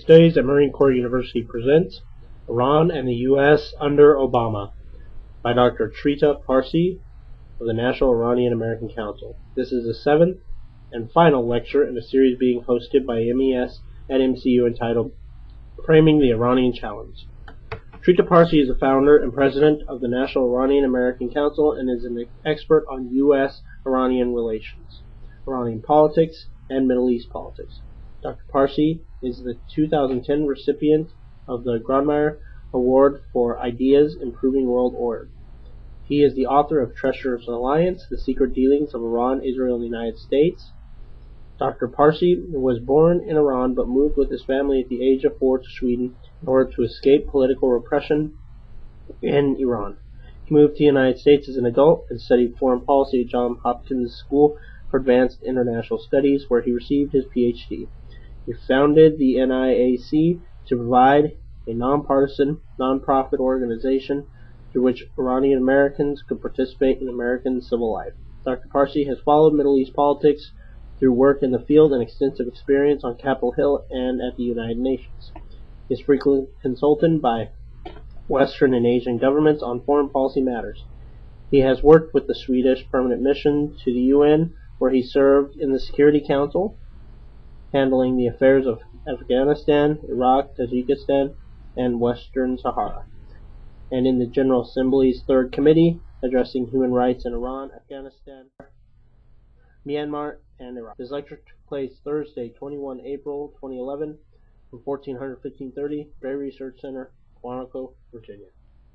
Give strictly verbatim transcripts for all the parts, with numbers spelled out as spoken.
Studies at Marine Corps University presents Iran and the U S under Obama by Doctor Trita Parsi of the National Iranian American Council. This is the seventh and final lecture in a series being hosted by M E S at M C U entitled Framing the Iranian Challenge. Trita Parsi is the founder and president of the National Iranian American Council and is an expert on U S Iranian relations, Iranian politics, and Middle East politics. Doctor Parsi is the two thousand ten recipient of the Grandmeyer Award for Ideas Improving World Order. He is the author of Treacherous Alliance, The Secret Dealings of Iran, Israel, and the United States. Doctor Parsi was born in Iran but moved with his family at the age of four to Sweden in order to escape political repression in Iran. He moved to the United States as an adult and studied foreign policy at Johns Hopkins School for Advanced International Studies, where he received his P H D. He founded the N I A C to provide a nonpartisan, nonprofit organization through which Iranian Americans could participate in American civil life. Doctor Parsi has followed Middle East politics through work in the field and extensive experience on Capitol Hill and at the United Nations. He is frequently consulted by Western and Asian governments on foreign policy matters. He has worked with the Swedish Permanent Mission to the U N, where he served in the Security Council, handling the affairs of Afghanistan, Iraq, Tajikistan, and Western Sahara, and in the General Assembly's Third Committee, addressing human rights in Iran, Afghanistan, Myanmar, and Iraq. His lecture took place Thursday, the twenty-first of April, twenty eleven, from fourteen hundred to fifteen thirty, Bay Research Center, Quantico, Virginia.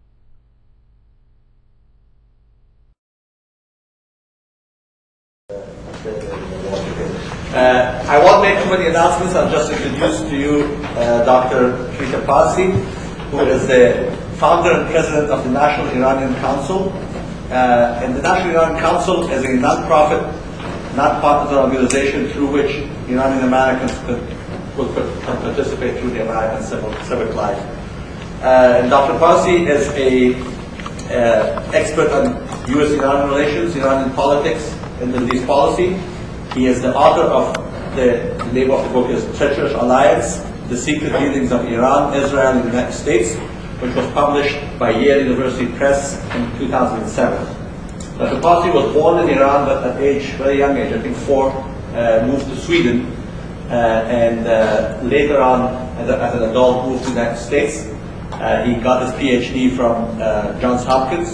Uh, I won't make too many announcements. I'll just introduce to you uh, Doctor Trita Parsi, who is the founder and president of the National Iranian Council. Uh, and the National Iranian Council is a non-profit, non-partisan organization through which Iranian Americans could, could, could participate through the American civil, civic life. Uh, and Doctor Parsi is a uh, expert on U S Iranian relations, Iranian politics, and Middle East policy. He is the author of the, the name of the book is Treacherous Alliance, The Secret Dealings of Iran, Israel, and the United States, which was published by Yale University Press in two thousand seven. Doctor Parsi was born in Iran, but at age, very young age, I think four, uh, moved to Sweden, uh, and uh, later on, as, a, as an adult, moved to the United States. Uh, he got his P H D from uh, Johns Hopkins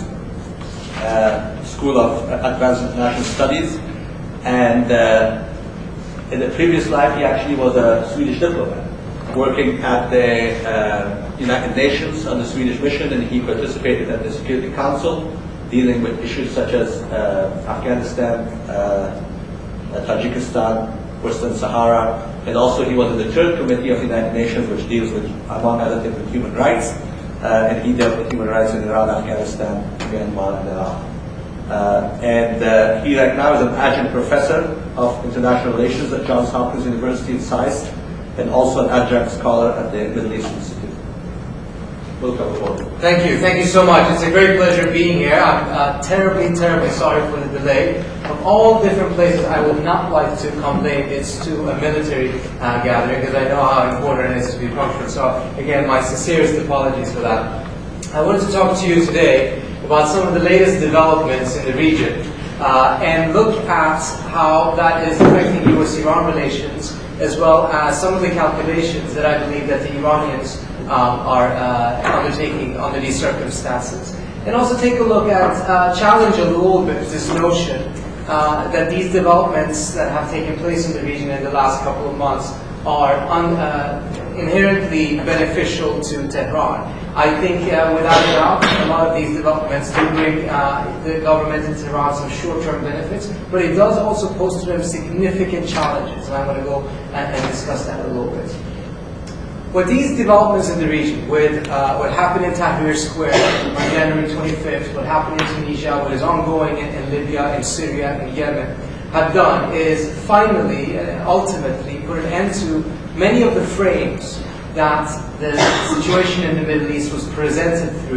uh, School of Advanced International Studies. And uh, in the previous life, he actually was a Swedish diplomat, working at the uh, United Nations on the Swedish mission, and he participated at the Security Council, dealing with issues such as uh, Afghanistan, uh, Tajikistan, Western Sahara, and also he was in the Third Committee of the United Nations, which deals with, among other things, with human rights, uh, and he dealt with human rights in Iran, Afghanistan, Myanmar, and Iraq. Uh, and uh, he right now is an adjunct professor of international relations at Johns Hopkins University in SAIS, and also an adjunct scholar at the Middle East Institute. Welcome aboard. Thank you. Thank you so much. It's a great pleasure being here. I'm uh, terribly, terribly sorry for the delay. From all different places, I would not like to come late. It's to a military uh, gathering, because I know how important it is to be punctual. So again, my sincerest apologies for that. I wanted to talk to you today about some of the latest developments in the region uh, and look at how that is affecting U S Iran relations, as well as some of the calculations that I believe that the Iranians um, are uh, undertaking under these circumstances. And also take a look at, uh, challenge a little bit this notion uh, that these developments that have taken place in the region in the last couple of months are un, uh, inherently beneficial to Tehran. I think, uh, without a doubt, a lot of these developments do bring uh, the government in Tehran some short-term benefits, but it does also pose to them significant challenges, and I'm going to go and, and discuss that a little bit. With these developments in the region, with uh, what happened in Tahrir Square on January twenty-fifth, what happened in Tunisia, what is ongoing in, in Libya, in Syria, in Yemen, have done is finally and ultimately put an end to many of the frames that the situation in the Middle East was presented through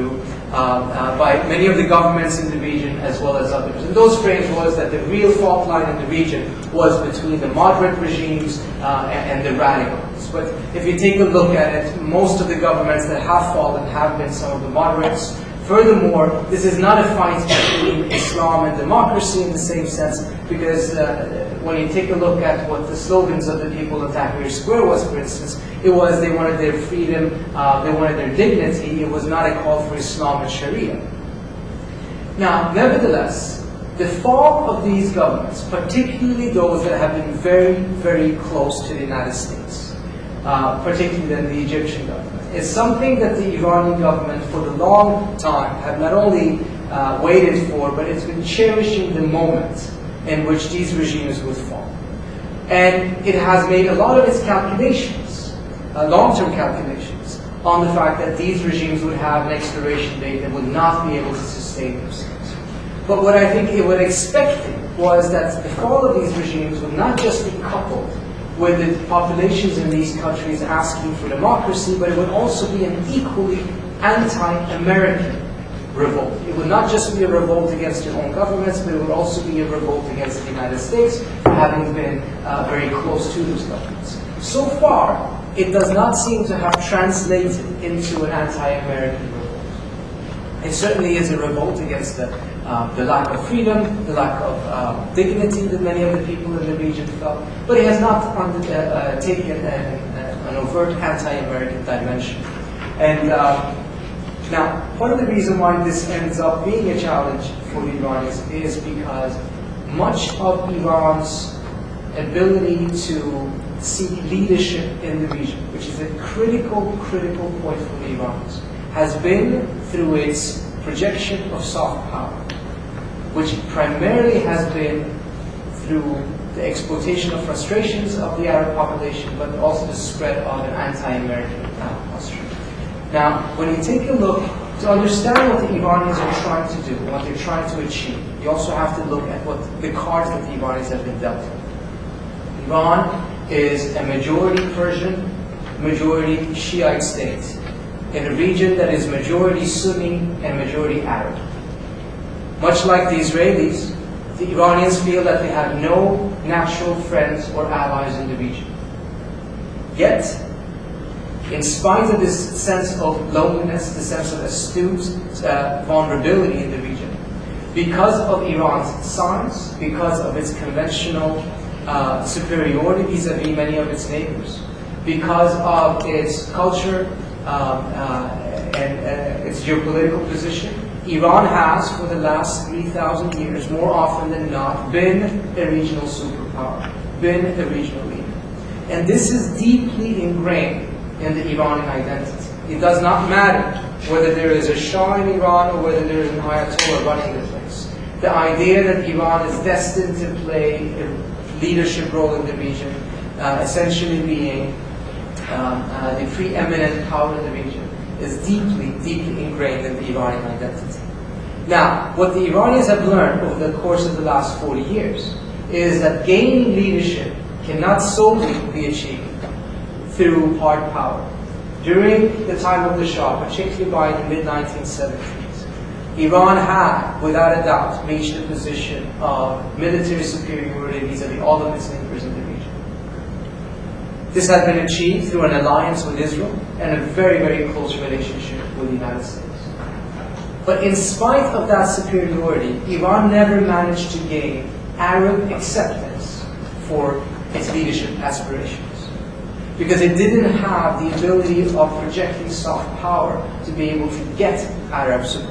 uh, by many of the governments in the region as well as others. And those frames was that the real fault line in the region was between the moderate regimes uh, and, and the radicals. But if you take a look at it, most of the governments that have fallen have been some of the moderates. Furthermore, this is not a fight between Islam and democracy in the same sense, because uh, when you take a look at what the slogans of the people of Tahrir Square was, for instance, it was they wanted their freedom, uh, they wanted their dignity. It was not a call for Islam and Sharia. Now, nevertheless, the fall of these governments, particularly those that have been very, very close to the United States, uh, particularly than the Egyptian government, is something that the Iranian government for a long time have not only uh, waited for, but it's been cherishing the moment in which these regimes would fall. And it has made a lot of its calculations, uh, long-term calculations, on the fact that these regimes would have an expiration date and would not be able to sustain themselves. But what I think it was expecting was that the fall of these regimes would not just be coupled with the populations in these countries asking for democracy, but it would also be an equally anti-American revolt. It would not just be a revolt against their own governments, but it would also be a revolt against the United States, having been uh, very close to those governments. So far, it does not seem to have translated into an anti-American revolt. It certainly is a revolt against the, uh, the lack of freedom, the lack of uh, dignity that many of the people in the region felt, but it has not under, uh, uh, taken an, an overt anti-American dimension. And uh, now, part of the reason why this ends up being a challenge for the Iranians is because much of Iran's ability to seek leadership in the region, which is a critical, critical point for the Iranians, has been through its projection of soft power, which primarily has been through the exploitation of frustrations of the Arab population, but also the spread of an anti-American uh, posture. Now, when you take a look, to understand what the Iranians are trying to do, what they're trying to achieve, you also have to look at what the cards that the Iranians have been dealt with. Iran is a majority Persian, majority Shiite state in a region that is majority Sunni and majority Arab. Much like the Israelis, the Iranians feel that they have no natural friends or allies in the region. Yet, in spite of this sense of loneliness, the sense of astute uh, vulnerability in the region, because of Iran's size, because of its conventional uh, superiority vis-a-vis many of its neighbors, because of its culture um, uh, and uh, its geopolitical position, Iran has, for the last three thousand years, more often than not, been a regional superpower, been a regional leader. And this is deeply ingrained in the Iranian identity. It does not matter whether there is a Shah in Iran or whether there is an Ayatollah running the place. The idea that Iran is destined to play a leadership role in the region, uh, essentially being um, uh, the preeminent power in the region, is deeply, deeply ingrained in the Iranian identity. Now, what the Iranians have learned over the course of the last forty years is that gaining leadership cannot solely be achieved through hard power. During the time of the Shah, particularly by the mid nineteen seventies, Iran had, without a doubt, reached a position of military superiority vis-a-vis all of its neighbors in the region. This had been achieved through an alliance with Israel and a very, very close relationship with the United States. But in spite of that superiority, Iran never managed to gain Arab acceptance for its leadership aspirations, because it didn't have the ability of projecting soft power to be able to get Arab support.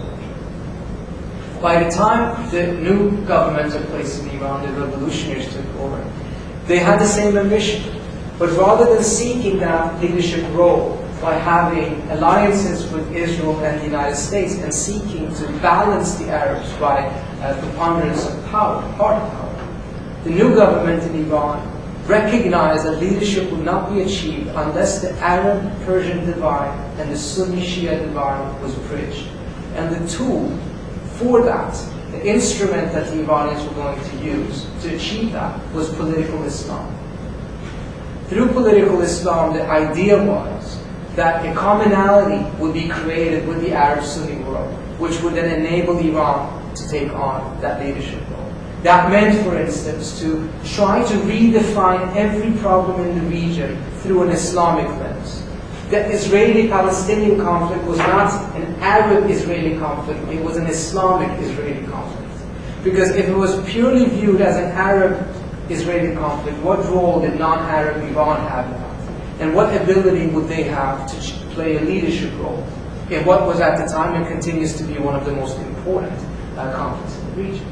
By the time the new government took place in Iran, the revolutionaries took over, they had the same ambition. But rather than seeking that leadership role by having alliances with Israel and the United States and seeking to balance the Arabs by uh, preponderance of power, hard power, the new government in Iran recognized that leadership would not be achieved unless the Arab-Persian divide and the Sunni-Shia divide was bridged. And the tool for that, the instrument that the Iranians were going to use to achieve that, was political Islam. Through political Islam, the idea was that a commonality would be created with the Arab Sunni world, which would then enable Iran to take on that leadership role. That meant, for instance, to try to redefine every problem in the region through an Islamic lens. The Israeli-Palestinian conflict was not an Arab-Israeli conflict, it was an Islamic-Israeli conflict. Because if it was purely viewed as an Arab-Israeli conflict, what role did non-Arab Iran have in that? And what ability would they have to play a leadership role in what was at the time and continues to be one of the most important uh, conflicts in the region?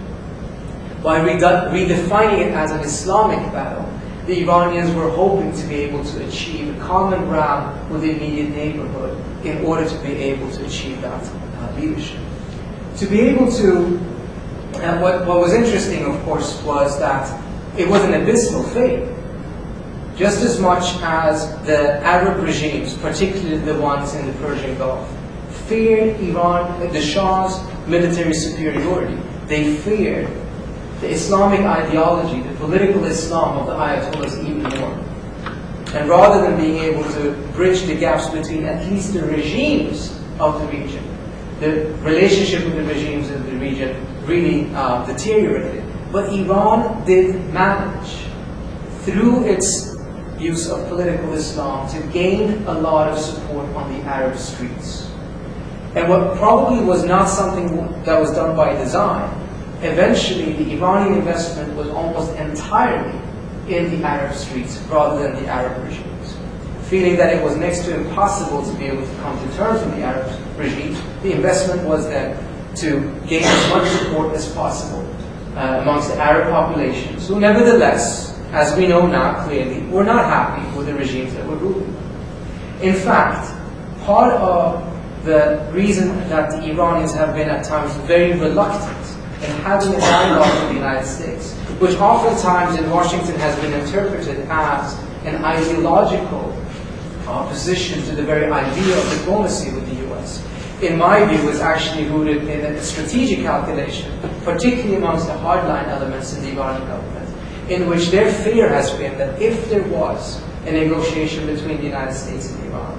By redefining it as an Islamic battle, the Iranians were hoping to be able to achieve a common ground with the immediate neighborhood in order to be able to achieve that uh, leadership. To be able to, and what, what was interesting, of course, was that it was an abysmal fate. Just as much as the Arab regimes, particularly the ones in the Persian Gulf, feared Iran, the Shah's military superiority, they feared the Islamic ideology, the political Islam of the Ayatollahs even more. And rather than being able to bridge the gaps between at least the regimes of the region, the relationship with the regimes of the region really uh, deteriorated. But Iran did manage, through its use of political Islam, to gain a lot of support on the Arab streets. And what probably was not something that was done by design, eventually the Iranian investment was almost entirely in the Arab streets rather than the Arab regimes. Feeling that it was next to impossible to be able to come to terms with the Arab regimes, the investment was then to gain as much support as possible uh, amongst the Arab populations, who nevertheless, as we know now clearly, were not happy with the regimes that were ruling. In fact, part of the reason that the Iranians have been at times very reluctant in having a dialogue with the United States, which oftentimes in Washington has been interpreted as an ideological opposition to the very idea of diplomacy with the U S, in my view, is actually rooted in a strategic calculation, particularly amongst the hardline elements in the Iranian government, in which their fear has been that if there was a negotiation between the United States and Iran,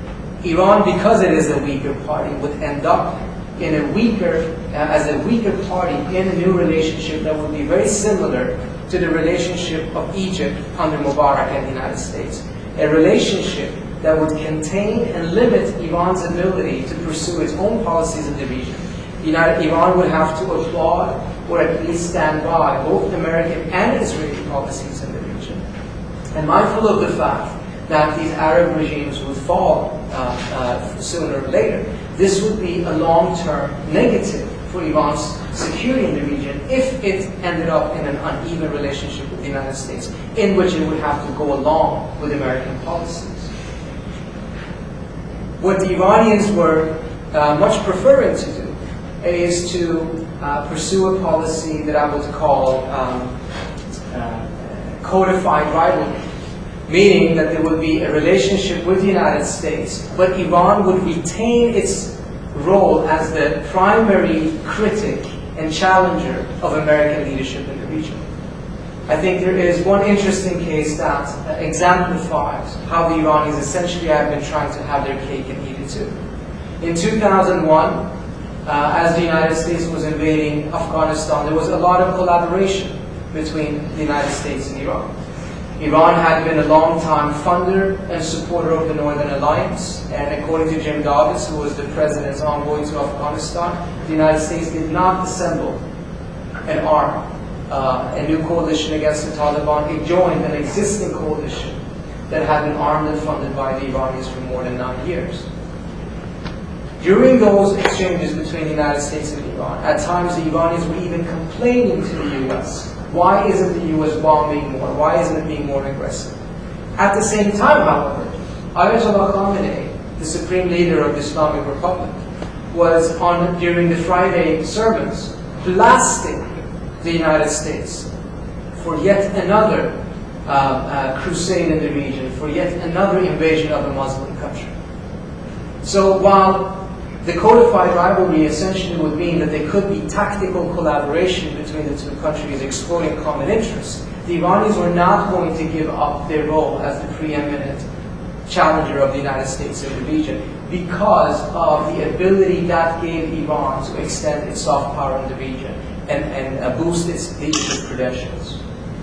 Iran, because it is a weaker party, would end up in a weaker, uh, as a weaker party in a new relationship that would be very similar to the relationship of Egypt under Mubarak and the United States. A relationship that would contain and limit Iran's ability to pursue its own policies in the region. United, Iran would have to applaud or at least stand by both American and Israeli policies in the region. And mindful of the fact that these Arab regimes would fall uh, uh, sooner or later, this would be a long-term negative for Iran's security in the region if it ended up in an uneven relationship with the United States, in which it would have to go along with American policies. What the Iranians were uh, much preferring to do is to uh, pursue a policy that I would call um, uh, codified rivalry, meaning that there would be a relationship with the United States, but Iran would retain its role as the primary critic and challenger of American leadership in the region. I think there is one interesting case that uh, exemplifies how the Iranians essentially have been trying to have their cake and eat it too. In two thousand one, uh, as the United States was invading Afghanistan, there was a lot of collaboration between the United States and Iran. Iran had been a long-time funder and supporter of the Northern Alliance, and according to Jim Davis, who was the president's envoy to Afghanistan, the United States did not assemble an arm, uh, a new coalition against the Taliban. It joined an existing coalition that had been armed and funded by the Iranians for more than nine years. During those exchanges between the United States and Iran, at times the Iranians were even complaining to the U S, why isn't the U S bombing more? Why isn't it being more aggressive? At the same time, however, Ayatollah Khamenei, the supreme leader of the Islamic Republic, was on during the Friday sermons blasting the United States for yet another uh, uh, crusade in the region, for yet another invasion of a Muslim country. So while the codified rivalry essentially would mean that there could be tactical collaboration between the two countries exploring common interests, the Iranians were not going to give up their role as the preeminent challenger of the United States in the region, because of the ability that gave Iran to extend its soft power in the region and, and uh, boost its leadership credentials.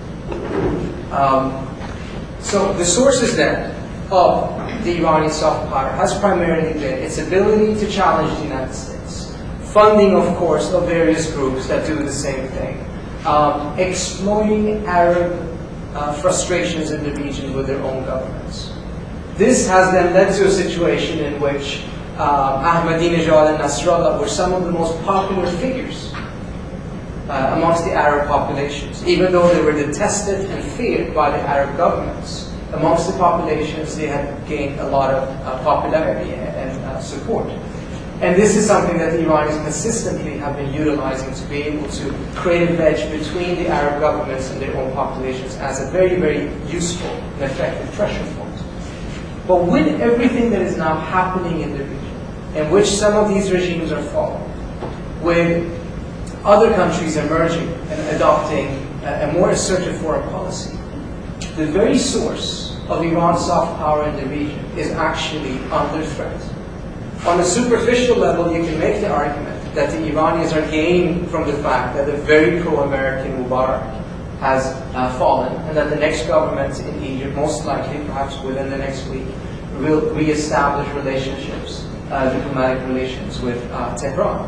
Um, so the sources then of the Iranian soft power has primarily been its ability to challenge the United States, funding, of course, of various groups that do the same thing, um, exploiting Arab uh, frustrations in the region with their own governments. This has then led to a situation in which uh, Ahmadinejad and Nasrallah were some of the most popular figures uh, amongst the Arab populations, even though they were detested and feared by the Arab governments. Amongst the populations, they had gained a lot of uh, popularity and, and uh, support. And this is something that the Iranians consistently have been utilizing to be able to create a wedge between the Arab governments and their own populations as a very, very useful and effective pressure point. But with everything that is now happening in the region, in which some of these regimes are falling, with other countries emerging and adopting a, a more assertive foreign policy, the very source of Iran's soft power in the region is actually under threat. On a superficial level, you can make the argument that the Iranians are gaining from the fact that the very pro-American Mubarak has uh, fallen, and that the next government in Egypt, most likely, perhaps within the next week, will re-establish relationships, uh, diplomatic relations with uh, Tehran.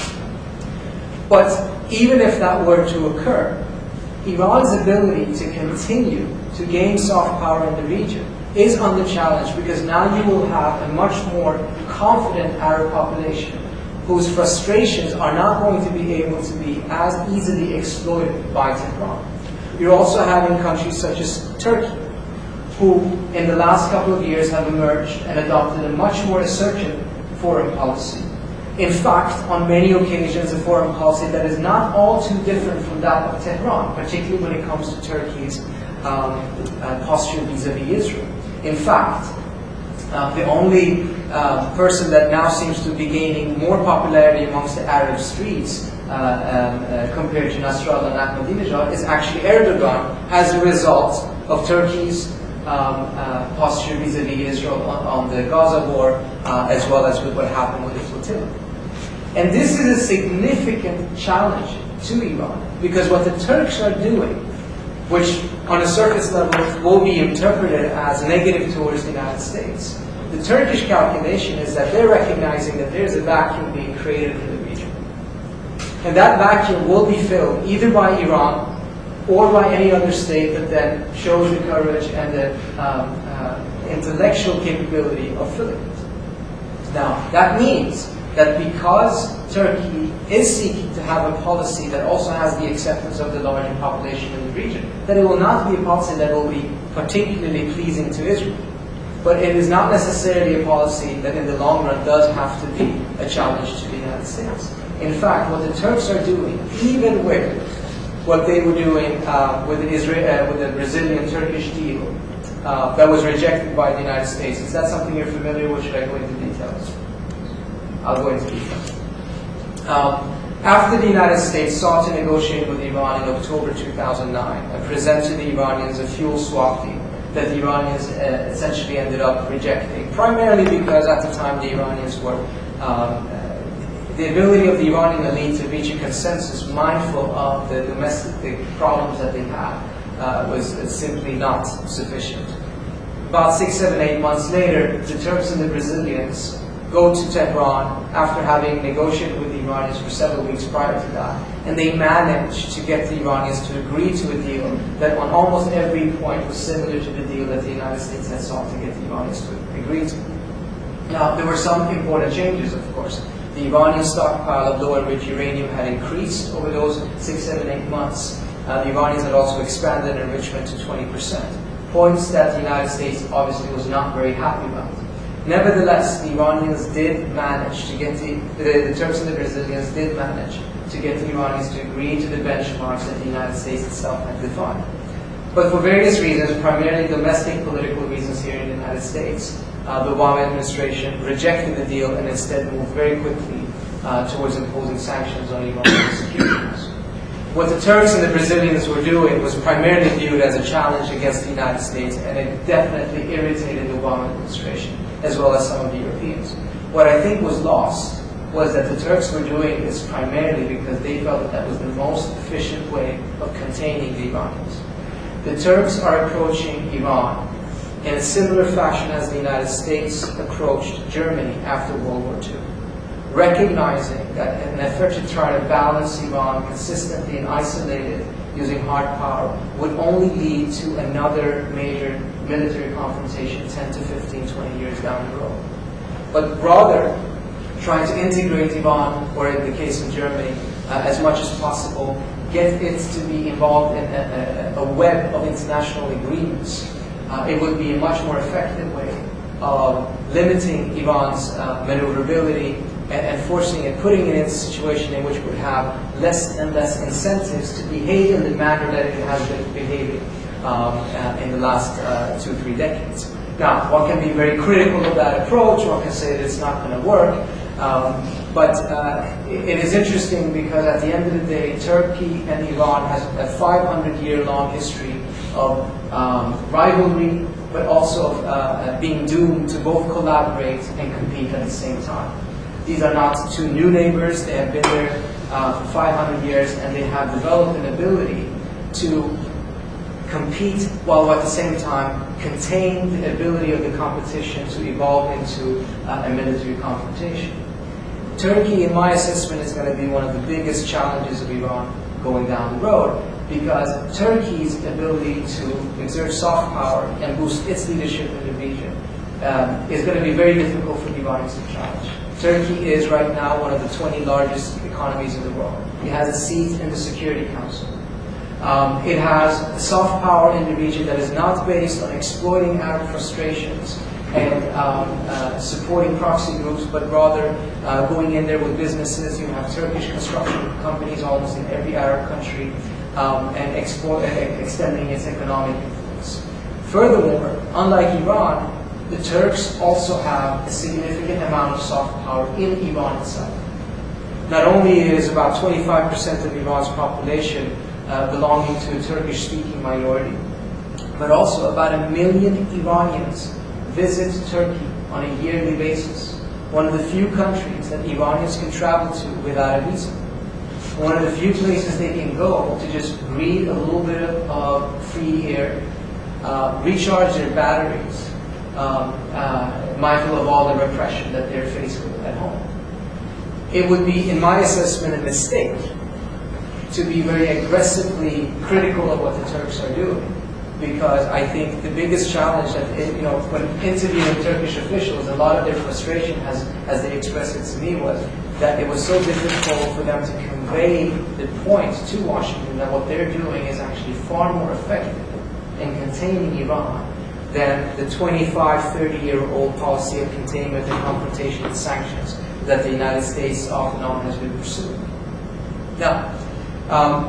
But even if that were to occur, Iran's ability to continue to gain soft power in the region is under challenge, because now you will have a much more confident Arab population whose frustrations are not going to be able to be as easily exploited by Tehran. You're also having countries such as Turkey, who in the last couple of years have emerged and adopted a much more assertive foreign policy. In fact, on many occasions, a foreign policy that is not all too different from that of Tehran, particularly when it comes to Turkey's um, uh, posture vis-a-vis Israel. In fact, uh, the only uh, person that now seems to be gaining more popularity amongst the Arab streets uh, um, uh, compared to Nasrallah and Ahmadinejad is actually Erdogan, as a result of Turkey's um, uh, posture vis-a-vis Israel on, on the Gaza war, uh, as well as with what happened with the flotilla. And this is a significant challenge to Iran, because what the Turks are doing, which on a surface level will be interpreted as negative towards the United States, the Turkish calculation is that they're recognizing that there's a vacuum being created in the region. And that vacuum will be filled either by Iran or by any other state that then shows the courage and the um, uh, intellectual capability of filling it. Now, that means that because Turkey is seeking to have a policy that also has the acceptance of the larger population in the region, that it will not be a policy that will be particularly pleasing to Israel. But it is not necessarily a policy that in the long run does have to be a challenge to the United States. In fact, what the Turks are doing, even with what they were doing uh, with, the Israel, uh, with the Brazilian-Turkish deal uh, that was rejected by the United States, is that something you're familiar with? Should I go into details? I'll go into details. Um, after the United States sought to negotiate with Iran in October two thousand nine and present to the Iranians a fuel swap deal that the Iranians uh, essentially ended up rejecting, primarily because at the time the Iranians were, um, uh, the ability of the Iranian elite to reach a consensus mindful of the domestic problems that they had uh, was uh, simply not sufficient. About six, seven, eight months later, the Turks and the Brazilians go to Tehran after having negotiated with the Iranians for several weeks prior to that, and they managed to get the Iranians to agree to a deal that on almost every point was similar to the deal that the United States had sought to get the Iranians to agree to. Now, there were some important changes, of course. The Iranian stockpile of low-enriched uranium had increased over those six, seven, eight months. Uh, the Iranians had also expanded enrichment to twenty percent, points that the United States obviously was not very happy about. Nevertheless, the Iranians did manage to get the, the, the Turks and the Brazilians did manage to get the Iranians to agree to the benchmarks that the United States itself had defined. But for various reasons, primarily domestic political reasons here in the United States, uh, the Obama administration rejected the deal and instead moved very quickly uh, towards imposing sanctions on Iranian securities. What the Turks and the Brazilians were doing was primarily viewed as a challenge against the United States, and it definitely irritated the Obama administration, as well as some of the Europeans. What I think was lost was that the Turks were doing this primarily because they felt that that was the most efficient way of containing the Iranians. The Turks are approaching Iran in a similar fashion as the United States approached Germany after World War Two, recognizing that in an effort to try to balance Iran consistently and isolated using hard power would only lead to another major military confrontation ten to fifteen, twenty years down the road. But rather, trying to integrate Iran, or in the case of Germany, uh, as much as possible, get it to be involved in a, a, a web of international agreements. Uh, it would be a much more effective way of limiting Iran's uh, maneuverability and, and forcing it, putting it in a situation in which it would have less and less incentives to behave in the manner that it has been behaving um, uh, in the last uh, two, three decades. Now, one can be very critical of that approach, one can say that it's not going to work, um, but uh, it, it is interesting because at the end of the day, Turkey and Iran has a five hundred year long history of um, rivalry, but also of uh, being doomed to both collaborate and compete at the same time. These are not two new neighbors, they have been there uh, for five hundred years, and they have developed an ability to compete while at the same time contain the ability of the competition to evolve into uh, a military confrontation. Turkey, in my assessment, is going to be one of the biggest challenges of Iran going down the road, because Turkey's ability to exert soft power and boost its leadership in the region um, is going to be very difficult for the Iranians to challenge. Turkey is right now one of the twenty largest economies in the world. It has a seat in the Security Council. Um, it has soft power in the region that is not based on exploiting Arab frustrations and um, uh, supporting proxy groups, but rather uh, going in there with businesses. You have Turkish construction companies almost in every Arab country, um, and expo- uh, extending its economic influence. Furthermore, unlike Iran, the Turks also have a significant amount of soft power in Iran itself. Not only is about twenty-five percent of Iran's population Uh, belonging to a Turkish-speaking minority, but also about a million Iranians visit Turkey on a yearly basis. One of the few countries that Iranians can travel to without a visa. One of the few places they can go to just breathe a little bit of free air, uh, recharge their batteries, um, uh, mindful of all the repression that they're faced with at home. It would be, in my assessment, a mistake to be very aggressively critical of what the Turks are doing, because I think the biggest challenge that, it, you know, when interviewing Turkish officials, a lot of their frustration, has, as they expressed it to me, was that it was so difficult for them to convey the point to Washington that what they're doing is actually far more effective in containing Iran than the twenty-five, thirty year old policy of containment and confrontation and sanctions that the United States off and on has been pursuing. Now, Um,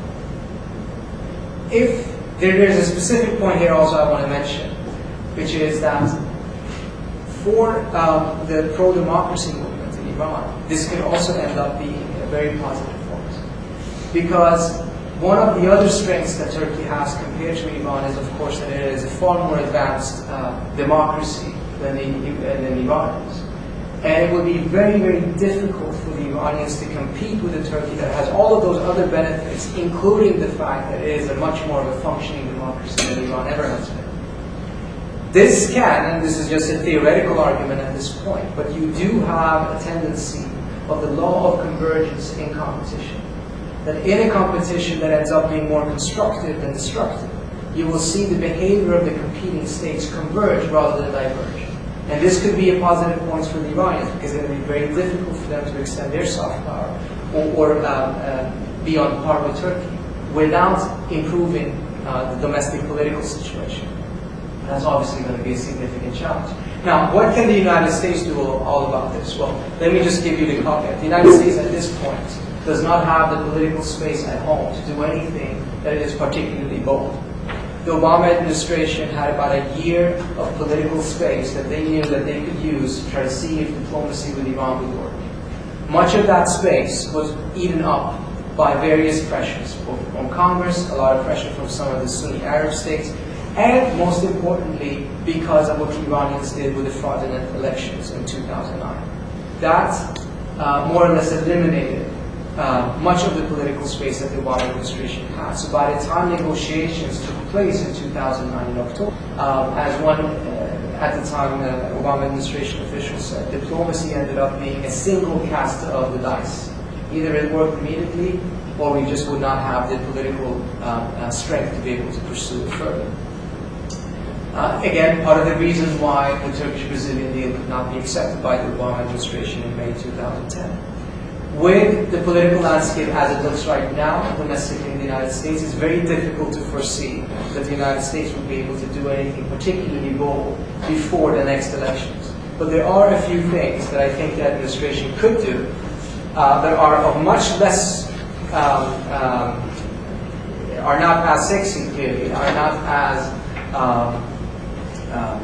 if there is a specific point here also I want to mention, which is that for um, the pro-democracy movement in Iran, this could also end up being a very positive force. Because one of the other strengths that Turkey has compared to Iran is, of course, that it is a far more advanced uh, democracy than, the, than Iran is. And it would be very, very difficult for the Iranians to compete with a Turkey that has all of those other benefits, including the fact that it is a much more of a functioning democracy than Iran ever has been. This can, and this is just a theoretical argument at this point, but you do have a tendency of the law of convergence in competition. That in a competition that ends up being more constructive than destructive, you will see the behavior of the competing states converge rather than diverge. And this could be a positive point for the Iranians, because it would be very difficult for them to extend their soft power or, or um, uh, be on par with Turkey without improving uh, the domestic political situation. That's obviously going to be a significant challenge. Now, what can the United States do all about this? Well, let me just give you the caveat. The United States at this point does not have the political space at home to do anything that is particularly bold. The Obama administration had about a year of political space that they knew that they could use to try to see if diplomacy with Iran would work. Much of that space was eaten up by various pressures, both from Congress, a lot of pressure from some of the Sunni Arab states, and most importantly, because of what the Iranians did with the fraudulent elections in two thousand nine. that uh, more or less eliminated uh, much of the political space that the Obama administration had. So by the time negotiations took place in two thousand nine in October, um, as one uh, at the time uh, Obama administration officials said, diplomacy ended up being a single cast of the dice. Either it worked immediately, or we just would not have the political uh, uh, strength to be able to pursue it further. Uh, again, part of the reasons why the Turkish-Brazilian deal could not be accepted by the Obama administration in May two thousand ten. With the political landscape as it looks right now, domestically in the United States, it's very difficult to foresee that the United States would be able to do anything particularly bold before the next elections. But there are a few things that I think the administration could do uh, that are of much less, um, um, are not as sexy clearly, are not as um, um,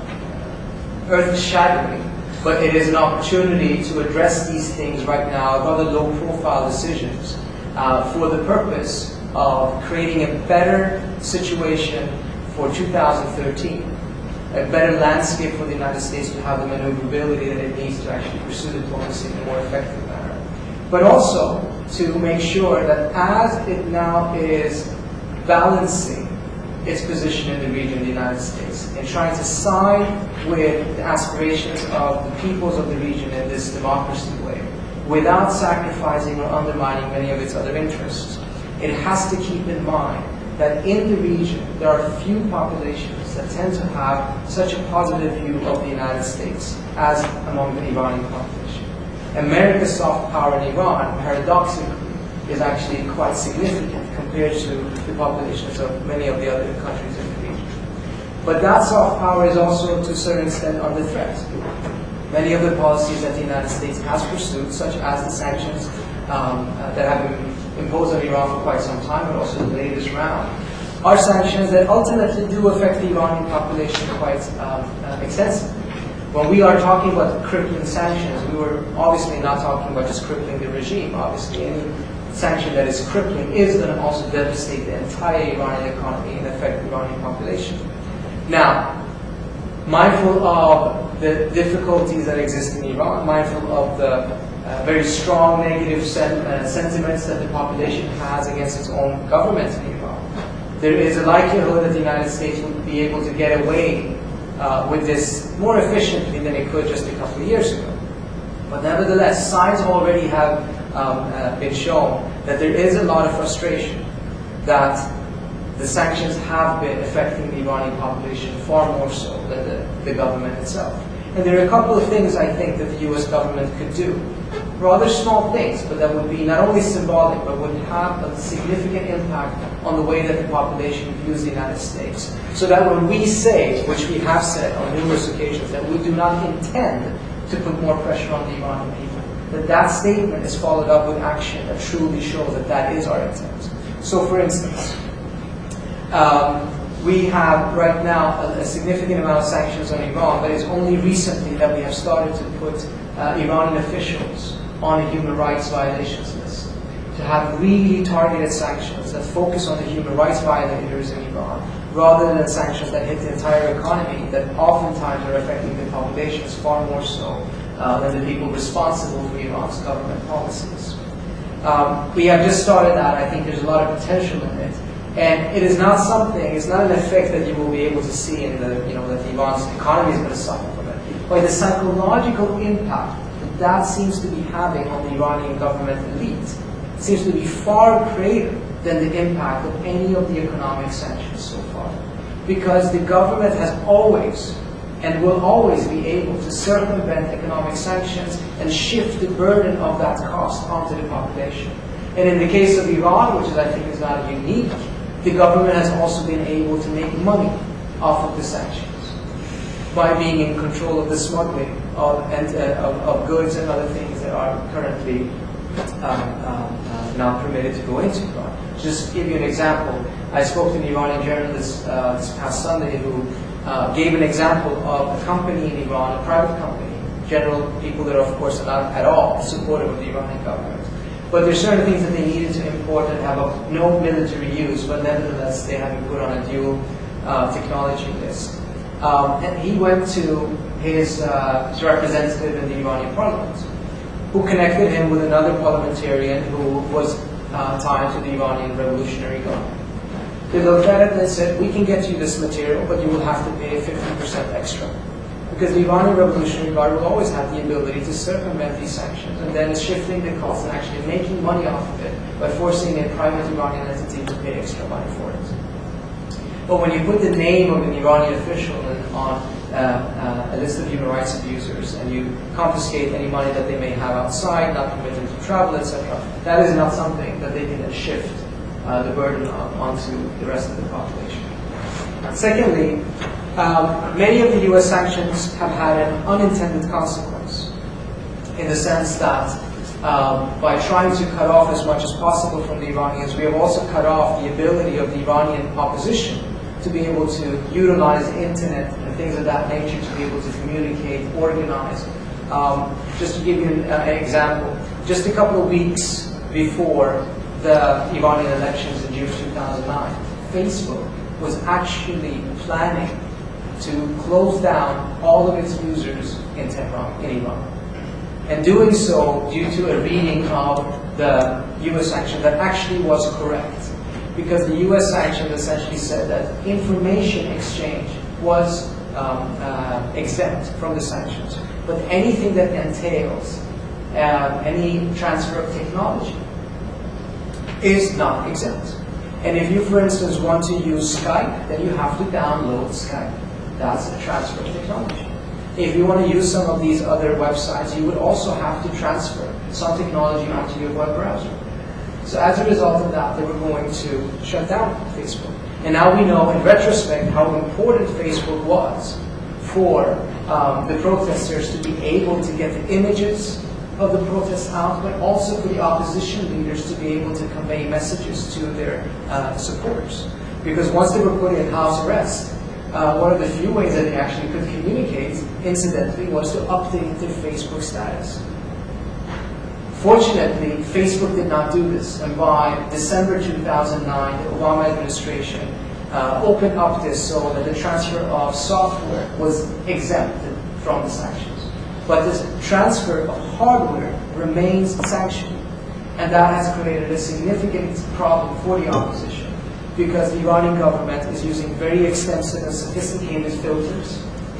earth-shattering, but it is an opportunity to address these things right now, rather low-profile decisions, uh, for the purpose of creating a better situation for two thousand thirteen, a better landscape for the United States to have the maneuverability that it needs to actually pursue diplomacy in a more effective manner. But also to make sure that as it now is balancing its position in the region of the United States and trying to side with the aspirations of the peoples of the region in this democracy way, without sacrificing or undermining many of its other interests, it has to keep in mind that in the region there are few populations that tend to have such a positive view of the United States as among the Iranian population. America's soft power in Iran, paradoxically, is actually quite significant compared to the populations of many of the other countries in the region. But that soft power is also to a certain extent under threat. Many of the policies that the United States has pursued, such as the sanctions um, uh, that have been imposed on Iran for quite some time, but also the latest round, are sanctions that ultimately do affect the Iranian population quite um, uh, extensively. When we are talking about crippling sanctions, we were obviously not talking about just crippling the regime. Obviously, any sanction that is crippling is going to also devastate the entire Iranian economy and affect the Iranian population. Now, mindful of the difficulties that exist in Iran, mindful of the uh, very strong negative sen uh, sentiments that the population has against its own government in Iran, there is a likelihood that the United States would be able to get away uh, with this more efficiently than it could just a couple of years ago. But nevertheless, signs already have um, uh, been shown that there is a lot of frustration that the sanctions have been affecting the Iranian population far more so than the, the government itself. And there are a couple of things I think that the U S government could do. Rather small things, but that would be not only symbolic, but would have a significant impact on the way that the population views the United States. So that when we say, which we have said on numerous occasions, that we do not intend to put more pressure on the Iranian people, that that statement is followed up with action that truly shows that that is our intent. So for instance, um, we have right now a, a significant amount of sanctions on Iran, but it's only recently that we have started to put uh, Iranian officials on a human rights violations list, to have really targeted sanctions that focus on the human rights violators in Iran, rather than sanctions that hit the entire economy that oftentimes are affecting the populations far more so uh, than the people responsible for Iran's government policies. Um, we have just started that. I think there's a lot of potential in it. And it is not something, it's not an effect that you will be able to see in the, you know, that Iran's economy is going to suffer from it. But the psychological impact that that seems to be having on the Iranian government elite seems to be far greater than the impact of any of the economic sanctions so far. Because the government has always and will always be able to circumvent economic sanctions and shift the burden of that cost onto the population. And in the case of Iran, which is, I think is not unique, the government has also been able to make money off of the sanctions by being in control of the smuggling of, and, uh, of, of goods and other things that are currently um, um, uh, not permitted to go into Iran. Just to give you an example, I spoke to an Iranian journalist uh, this past Sunday who uh, gave an example of a company in Iran, a private company, general people that are of course not at all supportive of the Iranian government. But there are certain things that they needed to import that have a, no military use, but nevertheless they have been put on a dual uh, technology list. Um, and he went to his, uh, his representative in the Iranian parliament who connected him with another parliamentarian who was uh, tied to the Iranian Revolutionary Guard. They looked at it and they said, we can get you this material, but you will have to pay fifty percent extra. Because the Iranian Revolutionary Guard will always have the ability to circumvent these sanctions, and then shifting the cost and actually making money off of it by forcing a private Iranian entity to pay extra money for it. But when you put the name of an Iranian official on uh, uh, a list of human rights abusers, and you confiscate any money that they may have outside, not permit them to travel, et cetera, that is not something that they can then shift uh, the burden on, onto the rest of the population. Secondly, um, many of the U S sanctions have had an unintended consequence, in the sense that um, by trying to cut off as much as possible from the Iranians, we have also cut off the ability of the Iranian opposition to be able to utilize the internet and things of that nature to be able to communicate, organize. Um, just to give you an, uh, an example, just a couple of weeks before the Iranian elections in June two thousand nine, Facebook was actually planning to close down all of its users in Tehran, in Iran. And doing so due to a reading of the U S sanction that actually was correct. Because the U S sanctions essentially said that information exchange was um, uh, exempt from the sanctions. But anything that entails uh, any transfer of technology is not exempt. And if you, for instance, want to use Skype, then you have to download Skype. That's a transfer of technology. If you want to use some of these other websites, you would also have to transfer some technology onto your web browser. So as a result of that, they were going to shut down Facebook. And now we know, in retrospect, how important Facebook was for um, the protesters to be able to get the images of the protests out, but also for the opposition leaders to be able to convey messages to their uh, supporters. Because once they were put in house arrest, uh, one of the few ways that they actually could communicate, incidentally, was to update their Facebook status. Fortunately, Facebook did not do this, and by December two thousand nine, the Obama administration uh, opened up this so that the transfer of software was exempted from the sanctions. But this transfer of hardware remains sanctioned, and that has created a significant problem for the opposition, because the Iranian government is using very extensive and sophisticated filters.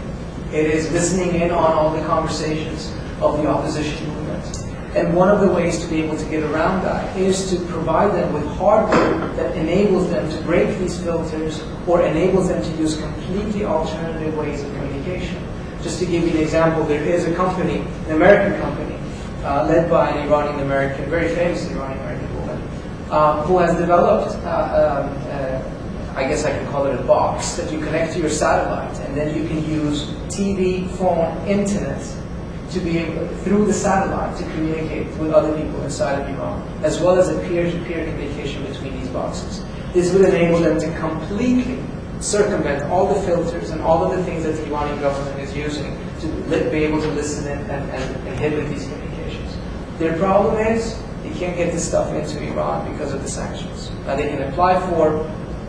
It is listening in on all the conversations of the opposition movement. And one of the ways to be able to get around that is to provide them with hardware that enables them to break these filters or enables them to use completely alternative ways of communication. Just to give you an example, there is a company, an American company, uh, led by an Iranian-American, very famous Iranian-American woman, uh, who has developed, uh, um, uh, I guess I can call it a box, that you connect to your satellite, and then you can use T V, phone, internet, to be able, through the satellite, to communicate with other people inside of Iran, as well as a peer-to-peer communication between these boxes. This would enable them to completely circumvent all the filters and all of the things that the Iranian government is using to be able to listen in and, and inhibit these communications. Their problem is they can't get this stuff into Iran because of the sanctions. Now they can apply for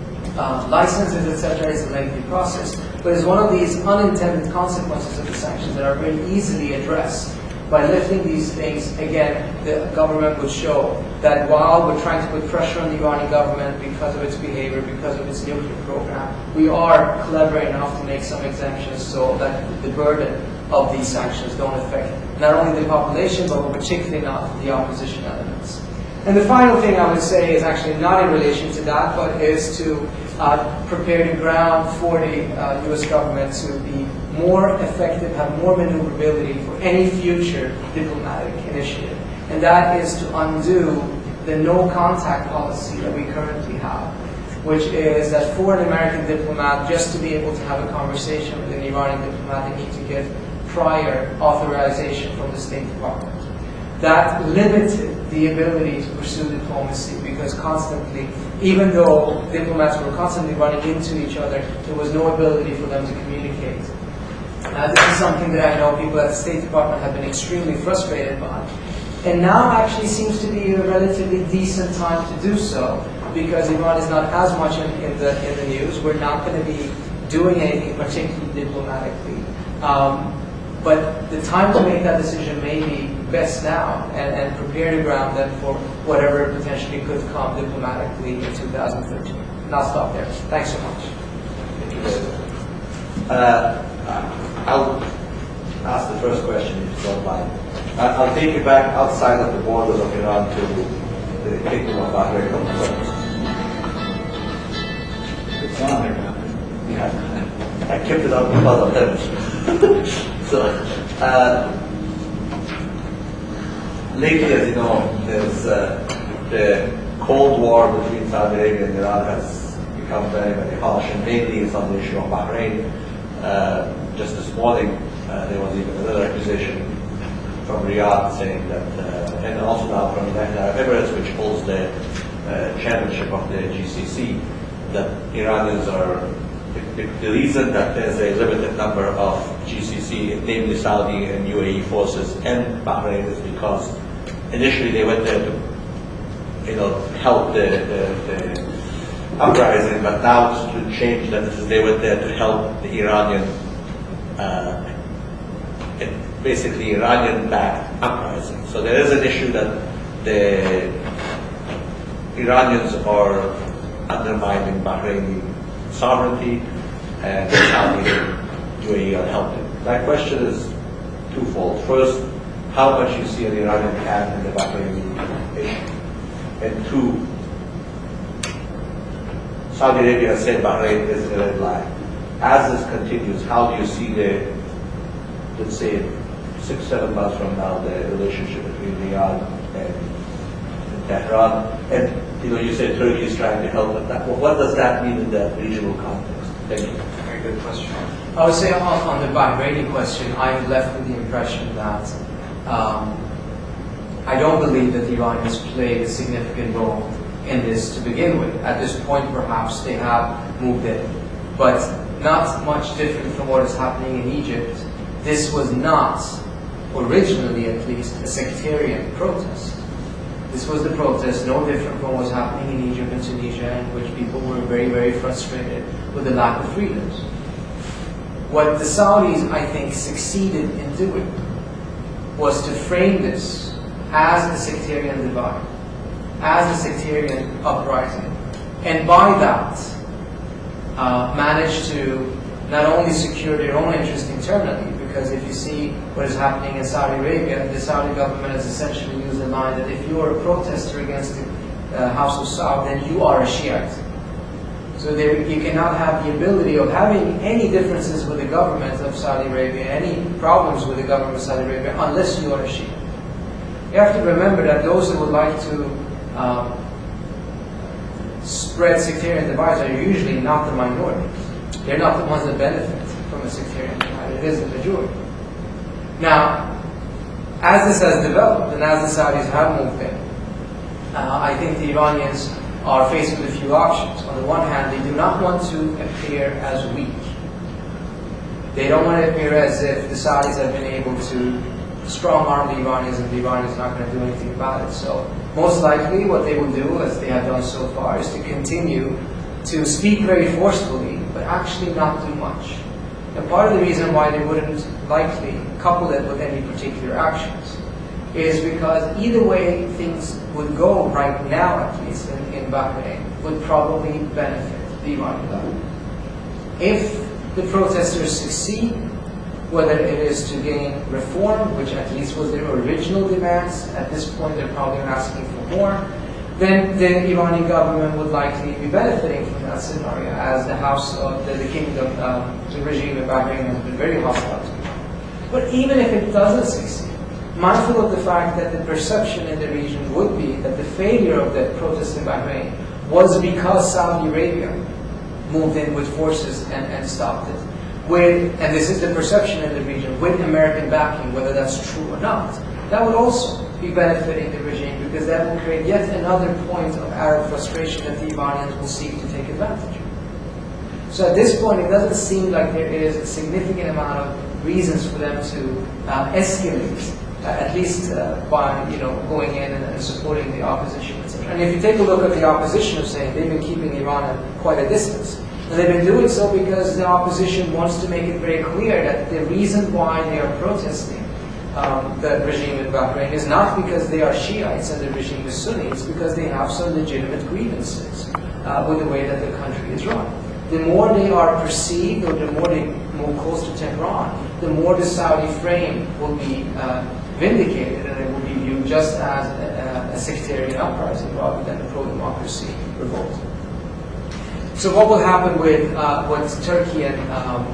uh, licenses, et cetera. It's a lengthy process, but it's one of these unintended consequences of the sanctions that are very easily addressed. By lifting these things, again, the government would show that while we're trying to put pressure on the Iranian government because of its behavior, because of its nuclear program, we are clever enough to make some exemptions so that the burden of these sanctions don't affect not only the population, but particularly not the opposition elements. And the final thing I would say is actually not in relation to that, but is to uh, prepare the ground for the uh, U S government to be more effective, have more maneuverability for any future diplomatic initiative. And that is to undo the no-contact policy that we currently have, which is that for an American diplomat, just to be able to have a conversation with an Iranian diplomat, they need to get prior authorization from the State Department. That limited the ability to pursue diplomacy, because constantly, even though diplomats were constantly running into each other, there was no ability for them to communicate. Uh, this is something that I know people at the State Department have been extremely frustrated by. And now actually seems to be a relatively decent time to do so, because Iran is not as much in, in, the, in the news. We're not going to be doing anything particularly diplomatically. Um, but the time to make that decision may be best now and, and prepare the ground then for whatever potentially could come diplomatically in two thousand thirteen. And I'll stop there. Thanks so much. Thank you, uh, I'll ask the first question, if you don't mind. I'll take you back outside of the borders of Iran to the Kingdom of Bahrain. It's on there now. Yeah, I kept it up because of them. So, uh, lately, as you know, there's uh, the Cold War between Saudi Arabia and Iran has become very, very harsh, and mainly it's on the issue of Bahrain. Uh, just this morning, uh, there was even another accusation from Riyadh saying that, uh, and also now from the United Arab Emirates, which holds the uh, chairmanship of the G C C, that Iranians are, the, the reason that there's a limited number of G C C, namely Saudi and U A E forces and Bahrain, is because initially they went there to, you know, help the, the, the uprising, but now it's to change that this is they went there to help the Iranian, uh, it, basically Iranian-backed uprising. So there is an issue that the Iranians are undermining Bahraini sovereignty, and Saudi and U A E are helping. My question is twofold. First, how much you see an Iranian hand in the Bahraini issue? And two, Saudi Arabia has said Bahrain is a red line. As this continues, how do you see the, let's say, six, seven months from now, the relationship between Riyadh and, and Tehran? And you know, you said Turkey is trying to help with that. Well, what does that mean in that regional context? Thank you. Very good question. I would say on, on the Bahraini question, I'm left with the impression that um, I don't believe that the Iranians played a significant role in this to begin with. At this point, perhaps they have moved in, but not much different from what is happening in Egypt. This was not, originally at least, a sectarian protest. This was the protest no different from what was happening in Egypt and Tunisia, in which people were very, very frustrated with the lack of freedoms. What the Saudis, I think, succeeded in doing was to frame this as a sectarian divide, as a sectarian uprising, and by that uh, managed to not only secure their own interest internally, because if you see what is happening in Saudi Arabia, the Saudi government has essentially used the line that if you are a protester against the uh, House of Saud, then you are a Shiite. So there, you cannot have the ability of having any differences with the government of Saudi Arabia, any problems with the government of Saudi Arabia, unless you are a Shiite. You have to remember that those who would like to um, spread sectarian divides are usually not the minorities. They're not the ones that benefit from a sectarian divide. It is the majority. Now, as this has developed and as the Saudis have moved in, uh, I think the Iranians are faced with a few options. On the one hand, they do not want to appear as weak. They don't want to appear as if the Saudis have been able to strong-arm the Iranians and the Iranians are not going to do anything about it. So most likely what they will do, as they have done so far, is to continue to speak very forcefully, but actually not do much. And part of the reason why they wouldn't likely couple it with any particular actions is because either way things would go right now, at least in, in Bahrain, would probably benefit the Iranian government. If the protesters succeed, whether it is to gain reform, which at least was their original demands, at this point they're probably asking for more, then the Iranian government would likely be benefiting from that scenario, as the House of the, the kingdom, um, the regime in Bahrain has been very hostile to it. But even if it doesn't succeed, mindful of the fact that the perception in the region would be that the failure of the protest in Bahrain was because Saudi Arabia moved in with forces and, and stopped it. With, and this is the perception in the region, with American backing, whether that's true or not, that would also be benefiting the regime, because that will create yet another point of Arab frustration that the Iranians will seek to take advantage of. So at this point, it doesn't seem like there is a significant amount of reasons for them to uh, escalate, uh, at least uh, by you know going in and, and supporting the opposition, et cetera. And if you take a look at the opposition of saying they've been keeping Iran at quite a distance. And they've been doing so because the opposition wants to make it very clear that the reason why they are protesting um, the regime in Bahrain is not because they are Shiites and the regime is Sunni, it's because they have some legitimate grievances uh, with the way that the country is run. The more they are perceived, or the more they move close to Tehran, the more the Saudi frame will be uh, vindicated, and it will be viewed just as a, a sectarian uprising rather than a pro-democracy revolt. So what will happen with uh, what Turkey and um,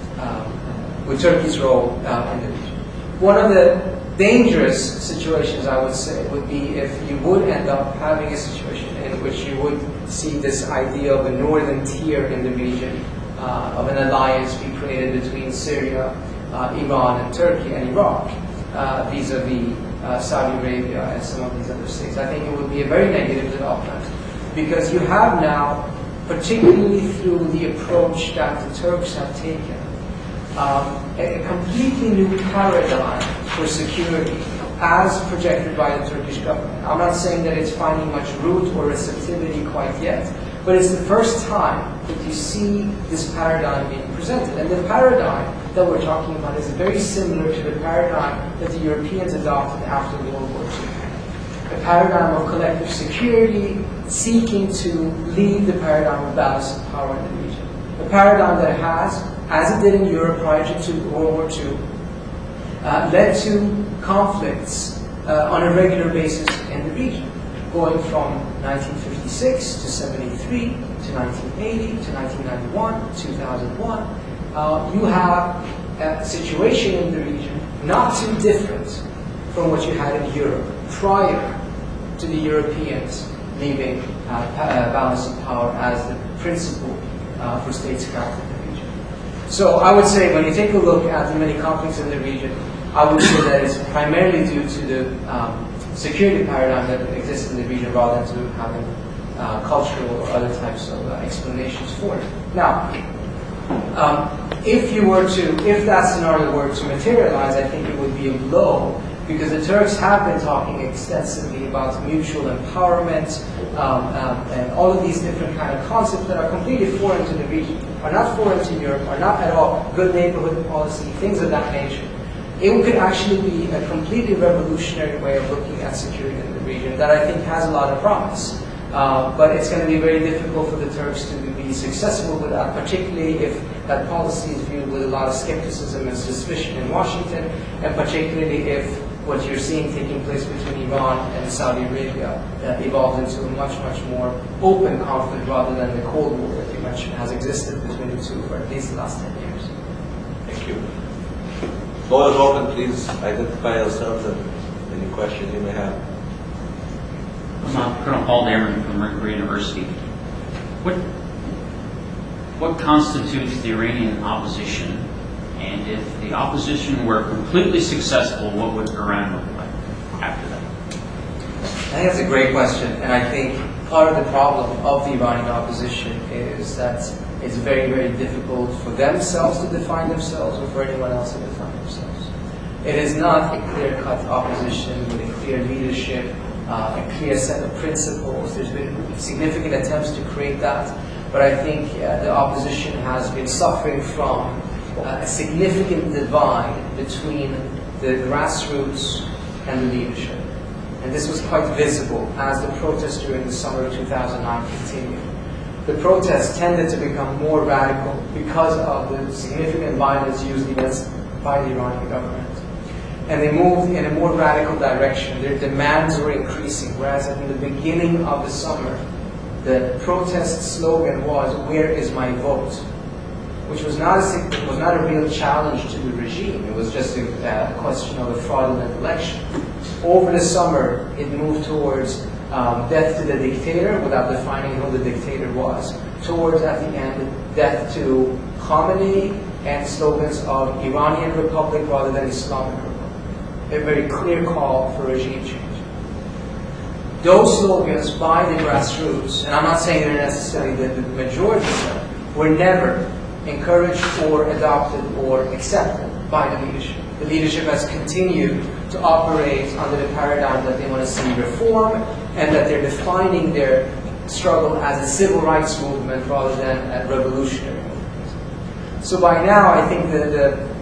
um, with Turkey's role uh, in the region? One of the dangerous situations, I would say, would be if you would end up having a situation in which you would see this idea of a northern tier in the region, uh, of an alliance be created between Syria, uh, Iran, and Turkey, and Iraq, uh, vis-a-vis uh, Saudi Arabia and some of these other states. I think it would be a very negative development, because you have now, particularly through the approach that the Turks have taken, um, a, a completely new paradigm for security as projected by the Turkish government. I'm not saying that it's finding much root or receptivity quite yet, but it's the first time that you see this paradigm being presented. And the paradigm that we're talking about is very similar to the paradigm that the Europeans adopted after World War Two. A paradigm of collective security, seeking to lead the paradigm of balance of power in the region. A paradigm that has, as it did in Europe prior to World War Two, uh, led to conflicts uh, on a regular basis in the region, going from nineteen fifty-six to seventy-three to nineteen eighty to nineteen ninety-one, two thousand one. Uh, you have a situation in the region not too different from what you had in Europe prior to the Europeans leaving uh, uh, balance of power as the principle uh, for statecraft in the region. So I would say when you take a look at the many conflicts in the region, I would say that it's primarily due to the um, security paradigm that exists in the region rather than to having uh, cultural or other types of uh, explanations for it. Now, um, if you were to, if that scenario were to materialize, I think it would be a blow, because the Turks have been talking extensively about mutual empowerment um, um, and all of these different kind of concepts that are completely foreign to the region, are not foreign to Europe, are not at all good neighborhood policy, things of that nature. It could actually be a completely revolutionary way of looking at security in the region that I think has a lot of promise. Uh, but it's going to be very difficult for the Turks to be successful with that, particularly if that policy is viewed with a lot of skepticism and suspicion in Washington, and particularly if what you're seeing taking place between Iran and Saudi Arabia uh, evolves into a much, much more open conflict rather than the Cold War that you mentioned has existed between the two for at least the last ten years. Thank you. Floor is open. Please identify yourselves and any questions you may have. I'm Colonel Paul Dameron from Mercury University. What what constitutes the Iranian opposition? And if the opposition were completely successful, what would Iran look like after that? I think that's a great question, and I think part of the problem of the Iranian opposition is that it's very, very difficult for themselves to define themselves or for anyone else to define themselves. It is not a clear-cut opposition with a clear leadership, uh, a clear set of principles. There's been significant attempts to create that, but I think uh, the opposition has been suffering from Uh, a significant divide between the grassroots and the leadership. And this was quite visible as the protests during the summer of two thousand nine continued. The protests tended to become more radical because of the significant violence used against by the Iranian government. And they moved in a more radical direction. Their demands were increasing, whereas at the beginning of the summer, the protest slogan was, "Where is my vote?" which was not a, it was not a real challenge to the regime. It was just a uh, question of a fraudulent election. Over the summer, it moved towards um, death to the dictator, without defining who the dictator was. Towards, at the end, death to Khamenei, and slogans of Iranian Republic rather than Islamic Republic. A very clear call for regime change. Those slogans by the grassroots, and I'm not saying they're necessarily the, the majority of them, were never encouraged or adopted or accepted by the leadership. The leadership has continued to operate under the paradigm that they want to see reform, and that they're defining their struggle as a civil rights movement rather than a revolutionary movement. So by now, I think that the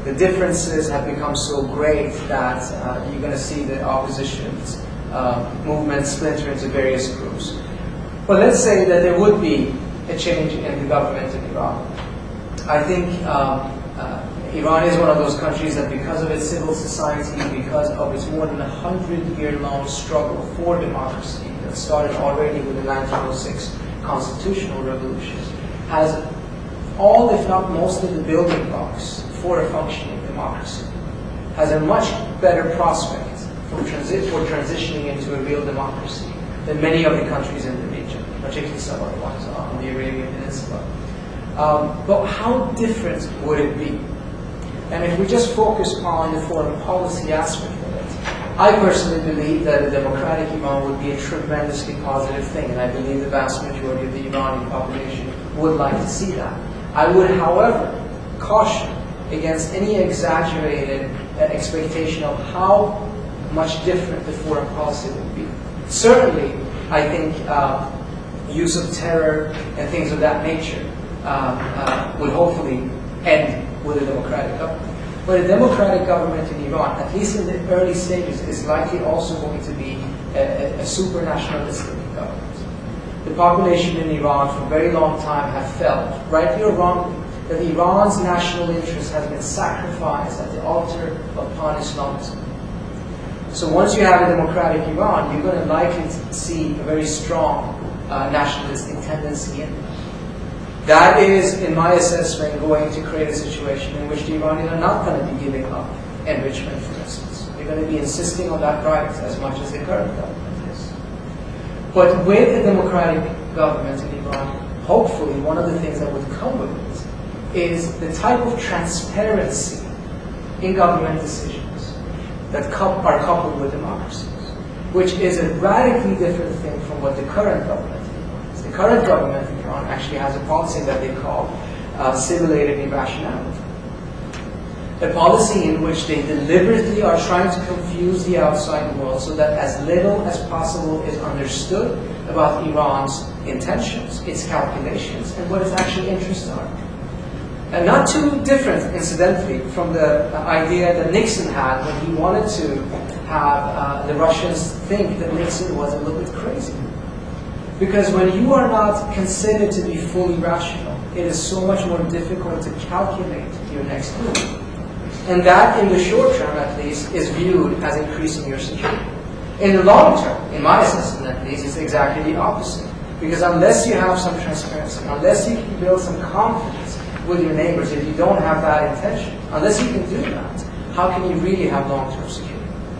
the differences have become so great that uh, you're going to see the opposition's uh, movement splinter into various groups. But let's say that there would be a change in the government in Iran. I think um, uh, Iran is one of those countries that, because of its civil society, because of its more than a hundred-year-long struggle for democracy that started already with the nineteen oh six constitutional revolution, has all, if not most, of the building blocks for a functioning democracy, has a much better prospect for, transi for transitioning into a real democracy than many of the countries in the region, particularly some of the ones on the Arabian Peninsula. Um, but how different would it be? And if we just focus on the foreign policy aspect of it, I personally believe that a democratic Iran would be a tremendously positive thing, and I believe the vast majority of the Iranian population would like to see that. I would, however, caution against any exaggerated uh, expectation of how much different the foreign policy would be. Certainly, I think uh, use of terror and things of that nature uh, uh, would hopefully end with a democratic government. But a democratic government in Iran, at least in the early stages, is likely also going to be a, a, a super-nationalistic government. The population in Iran for a very long time have felt, rightly or wrongly, that Iran's national interest has been sacrificed at the altar of pan-Islamism. So once you have a democratic Iran, you're going to likely see a very strong uh, nationalistic tendency in it. That is, in my assessment, going to create a situation in which the Iranians are not going to be giving up enrichment, for instance. They're going to be insisting on that right as much as the current government is. But with a democratic government in Iran, hopefully one of the things that would come with it is the type of transparency in government decisions that are coupled with democracies, which is a radically different thing from what the current government in Iran is. The current government in Iran actually has a policy that they call uh, simulated irrationality. A policy in which they deliberately are trying to confuse the outside world so that as little as possible is understood about Iran's intentions, its calculations, and what its actual interests are. And not too different, incidentally, from the uh, idea that Nixon had when he wanted to have uh, the Russians think that Nixon was a little bit crazy. Because when you are not considered to be fully rational, it is so much more difficult to calculate your next move. And that, in the short term at least, is viewed as increasing your security. In the long term, in my assessment at least, it's exactly the opposite. Because unless you have some transparency, unless you can build some confidence with your neighbors, if you don't have that intention, unless you can do that, how can you really have long-term security?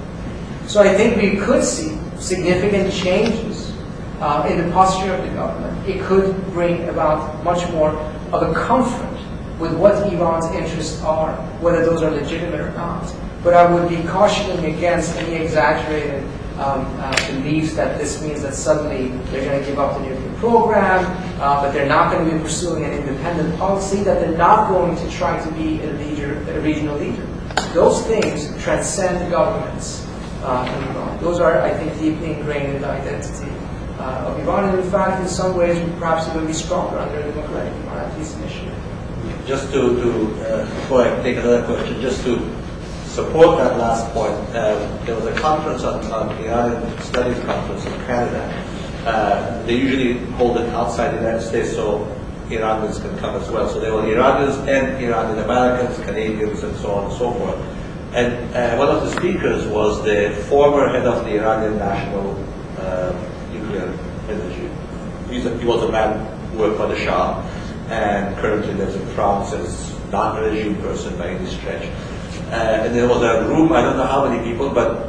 So I think we could see significant changes uh, in the posture of the government. It could bring about much more of a comfort with what Iran's interests are, whether those are legitimate or not. But I would be cautioning against any exaggerated um, uh, beliefs that this means that suddenly they're going to give up the nuclear program, uh, but they're not going to be pursuing an independent policy, that they're not going to try to be a leader, a regional leader. Those things transcend governments uh, in Iran. Those are, I think, deeply ingrained in the identity uh, of Iran, and in fact, in some ways, perhaps it will be stronger under a democratic Iran, at least initially. Just to, to uh, before I take another question, just to support that last point, uh, there was a conference on, on the Iranian Studies Conference in Canada. Uh, they usually hold it outside the United States so Iranians can come as well. So there were Iranians and Iranian Americans, Canadians, and so on and so forth. And uh, one of the speakers was the former head of the Iranian National uh, Nuclear Energy. He's a, he was a man who worked for the Shah, and currently lives in France, as not a regime person by any stretch. Uh, and there was a room, I don't know how many people, but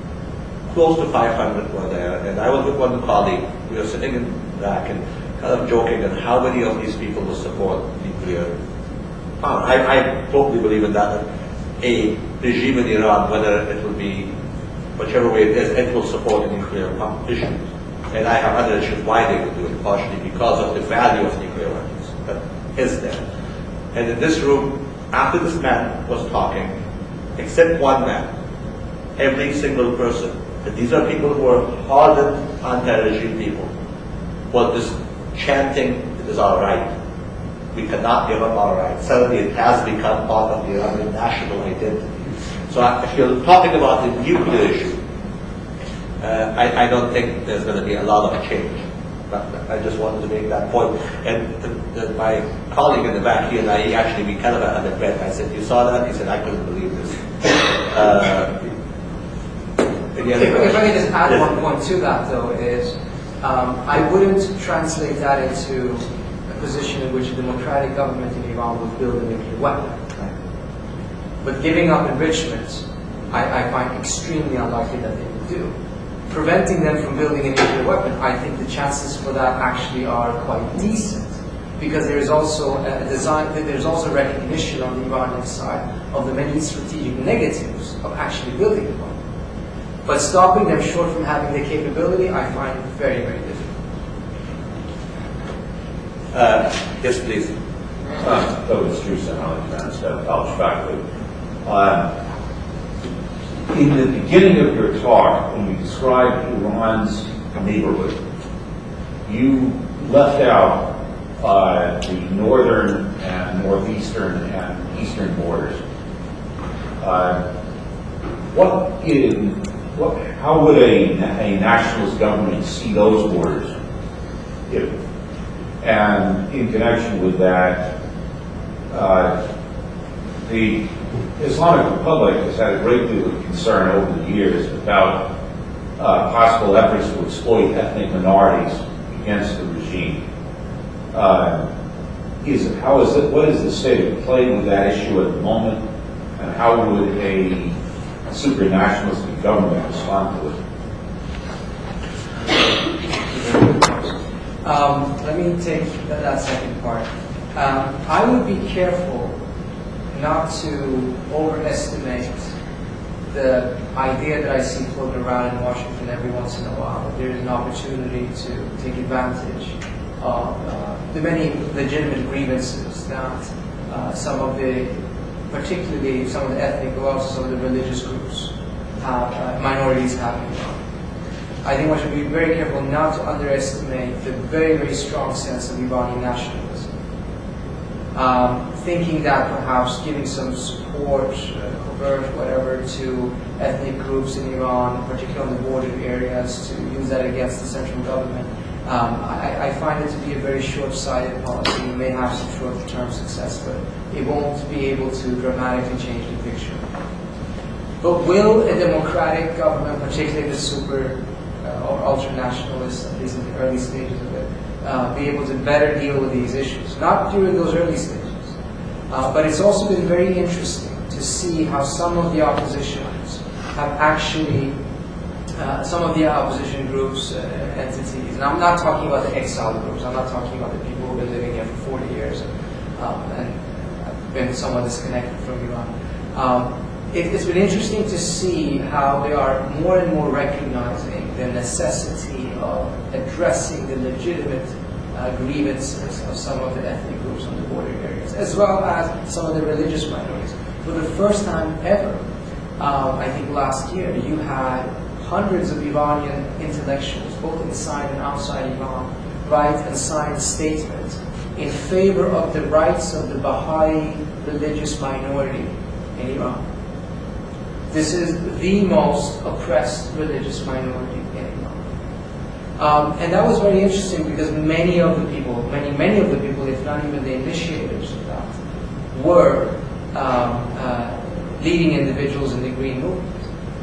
close to five hundred were there. And I was with one colleague. We were sitting in the back and kind of joking on how many of these people will support nuclear power. I, I totally believe in that. A regime in Iran, whether it will be whichever way it is, it will support a nuclear competition. And I have other issues why they would do it, partially because of the value of nuclear weapons that is there. And in this room, after this man was talking, except one man, every single person, and these are people who are hardened anti-regime people, was just chanting, it is our right. we cannot give up our rights. Suddenly it has become part of the Iranian national identity. So if you're talking about the nuclear issue, uh, I, I don't think there's going to be a lot of change. But I just wanted to make that point. And the, the, my colleague in the back, he and I, he actually, we kind of had a bet. I said, you saw that? He said, I couldn't believe this. Uh, if, if I can just add one point to that, though, is um, I wouldn't translate that into a position in which a democratic government in Iran would build a nuclear weapon. But giving up enrichment, I, I find extremely unlikely that they would do. Preventing them from building a nuclear weapon, I think the chances for that actually are quite decent, because there is also a design, there's also recognition on the Iranian side of the many strategic negatives of actually building one. But stopping them short from having the capability, I find very, very difficult. Uh, yes, please. Uh, so it's true, Senator College faculty. Uh, in the beginning of your talk, when you described Iran's neighborhood, you left out uh, the northern and northeastern and eastern borders. Uh, what in what? How would a, a nationalist government see those borders? If, and in connection with that, uh, the Islamic Republic has had a great deal of concern over the years about uh, possible efforts to exploit ethnic minorities against the regime. Uh, is how is it? What is the state of play with that issue at the moment, and how would a supranationalistic government respond to it? Um, let me take that, that second part. Um, I would be careful not to overestimate the idea that I see floating around in Washington every once in a while, that there is an opportunity to take advantage of uh, the many legitimate grievances that uh, some of the, particularly some of the ethnic, but also some of the religious groups have, uh, minorities have in Iran. I think one should be very careful not to underestimate the very, very strong sense of Iranian nationalism. Um, thinking that perhaps giving some support, uh, covert, whatever, to ethnic groups in Iran, particularly on the border areas, to use that against the central government, um, I, I find it to be a very short-sighted policy. It may have some short-term success, but it won't be able to dramatically change the picture. But will a democratic government, particularly the super uh, or ultra-nationalists, at least in the early stages of it, uh, be able to better deal with these issues? Not during those early stages. Uh, but it's also been very interesting to see how some of the oppositions have actually, uh, some of the opposition groups, uh, entities, and I'm not talking about the exile groups, I'm not talking about the people who have been living here for forty years um, and have been somewhat disconnected from Iran. Um, it, it's been interesting to see how they are more and more recognizing the necessity of addressing the legitimate Uh, grievances of some of the ethnic groups on the border areas, as well as some of the religious minorities. For the first time ever, um, I think last year, you had hundreds of Iranian intellectuals, both inside and outside Iran, write and sign statements in favor of the rights of the Baha'i religious minority in Iran. This is the most oppressed religious minority in Iran. Um, and that was very interesting because many of the people, many, many of the people, if not even the initiators of that, were um, uh, leading individuals in the Green Movement.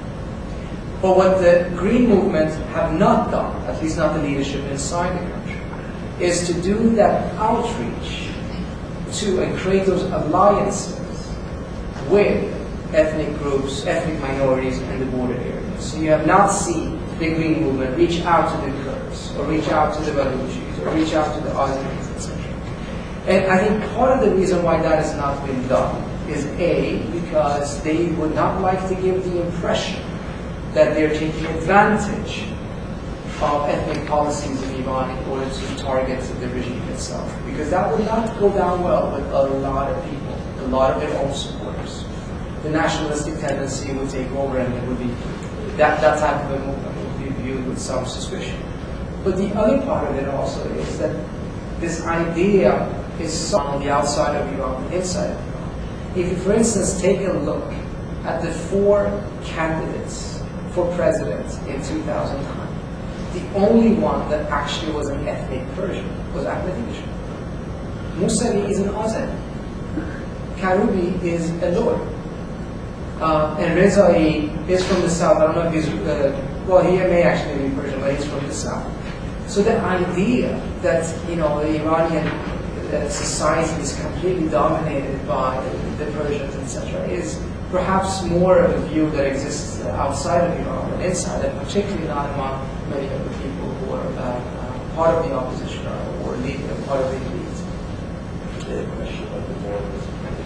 But what the Green Movement have not done, at least not the leadership inside the country, is to do that outreach to and create those alliances with ethnic groups, ethnic minorities in the border areas. So you have not seen the Green Movement reach out to the Kurds, or reach out to the Baluchis, or reach out to the Azeris, et cetera. And I think part of the reason why that has not been done is A, because they would not like to give the impression that they're taking advantage of ethnic policies in Iran in order to target the regime itself. Because that would not go down well with a lot of people, a lot of their own supporters. The nationalistic tendency would take over, and it would be that, that type of a movement would be viewed with some suspicion. But the other part of it also is that this idea is on the outside of Iran and inside of Iran. If you, for instance, take a look at the four candidates for president in two thousand nine, the only one that actually was an ethnic Persian was Ahmadinejad. Mousavi is an Azeri. Karoubi is a lawyer. Uh, and Rezai is from the south. I don't know if he's, uh, well, he may actually be Persian, but he's from the south. So the idea that, you know, the Iranian uh, society is completely dominated by the, the Persians, et cetera, is perhaps more of a view that exists outside of Iran than inside, and particularly not among many of the people who are uh, uh, part of the opposition or, or lead, part of the elite. The question of the borders.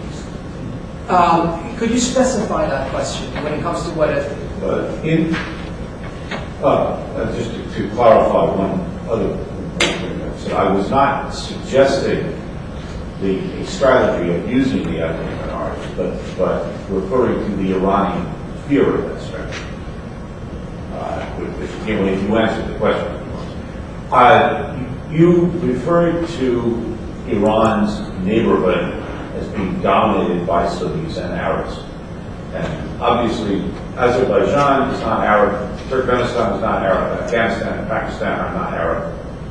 Um, could you specify that question when it comes to what it... Uh, in, uh, just to, to clarify one other thing, so I was not suggesting the, the strategy of using the ethnic minorities, but, but referring to the Iranian fear of that strategy. Uh, which, you know, if you answered the question. Uh, you referred to Iran's neighborhood as being dominated by Sunnis and Arabs. And obviously, Azerbaijan is not Arab, Turkmenistan is not Arab, Afghanistan and Pakistan are not Arab.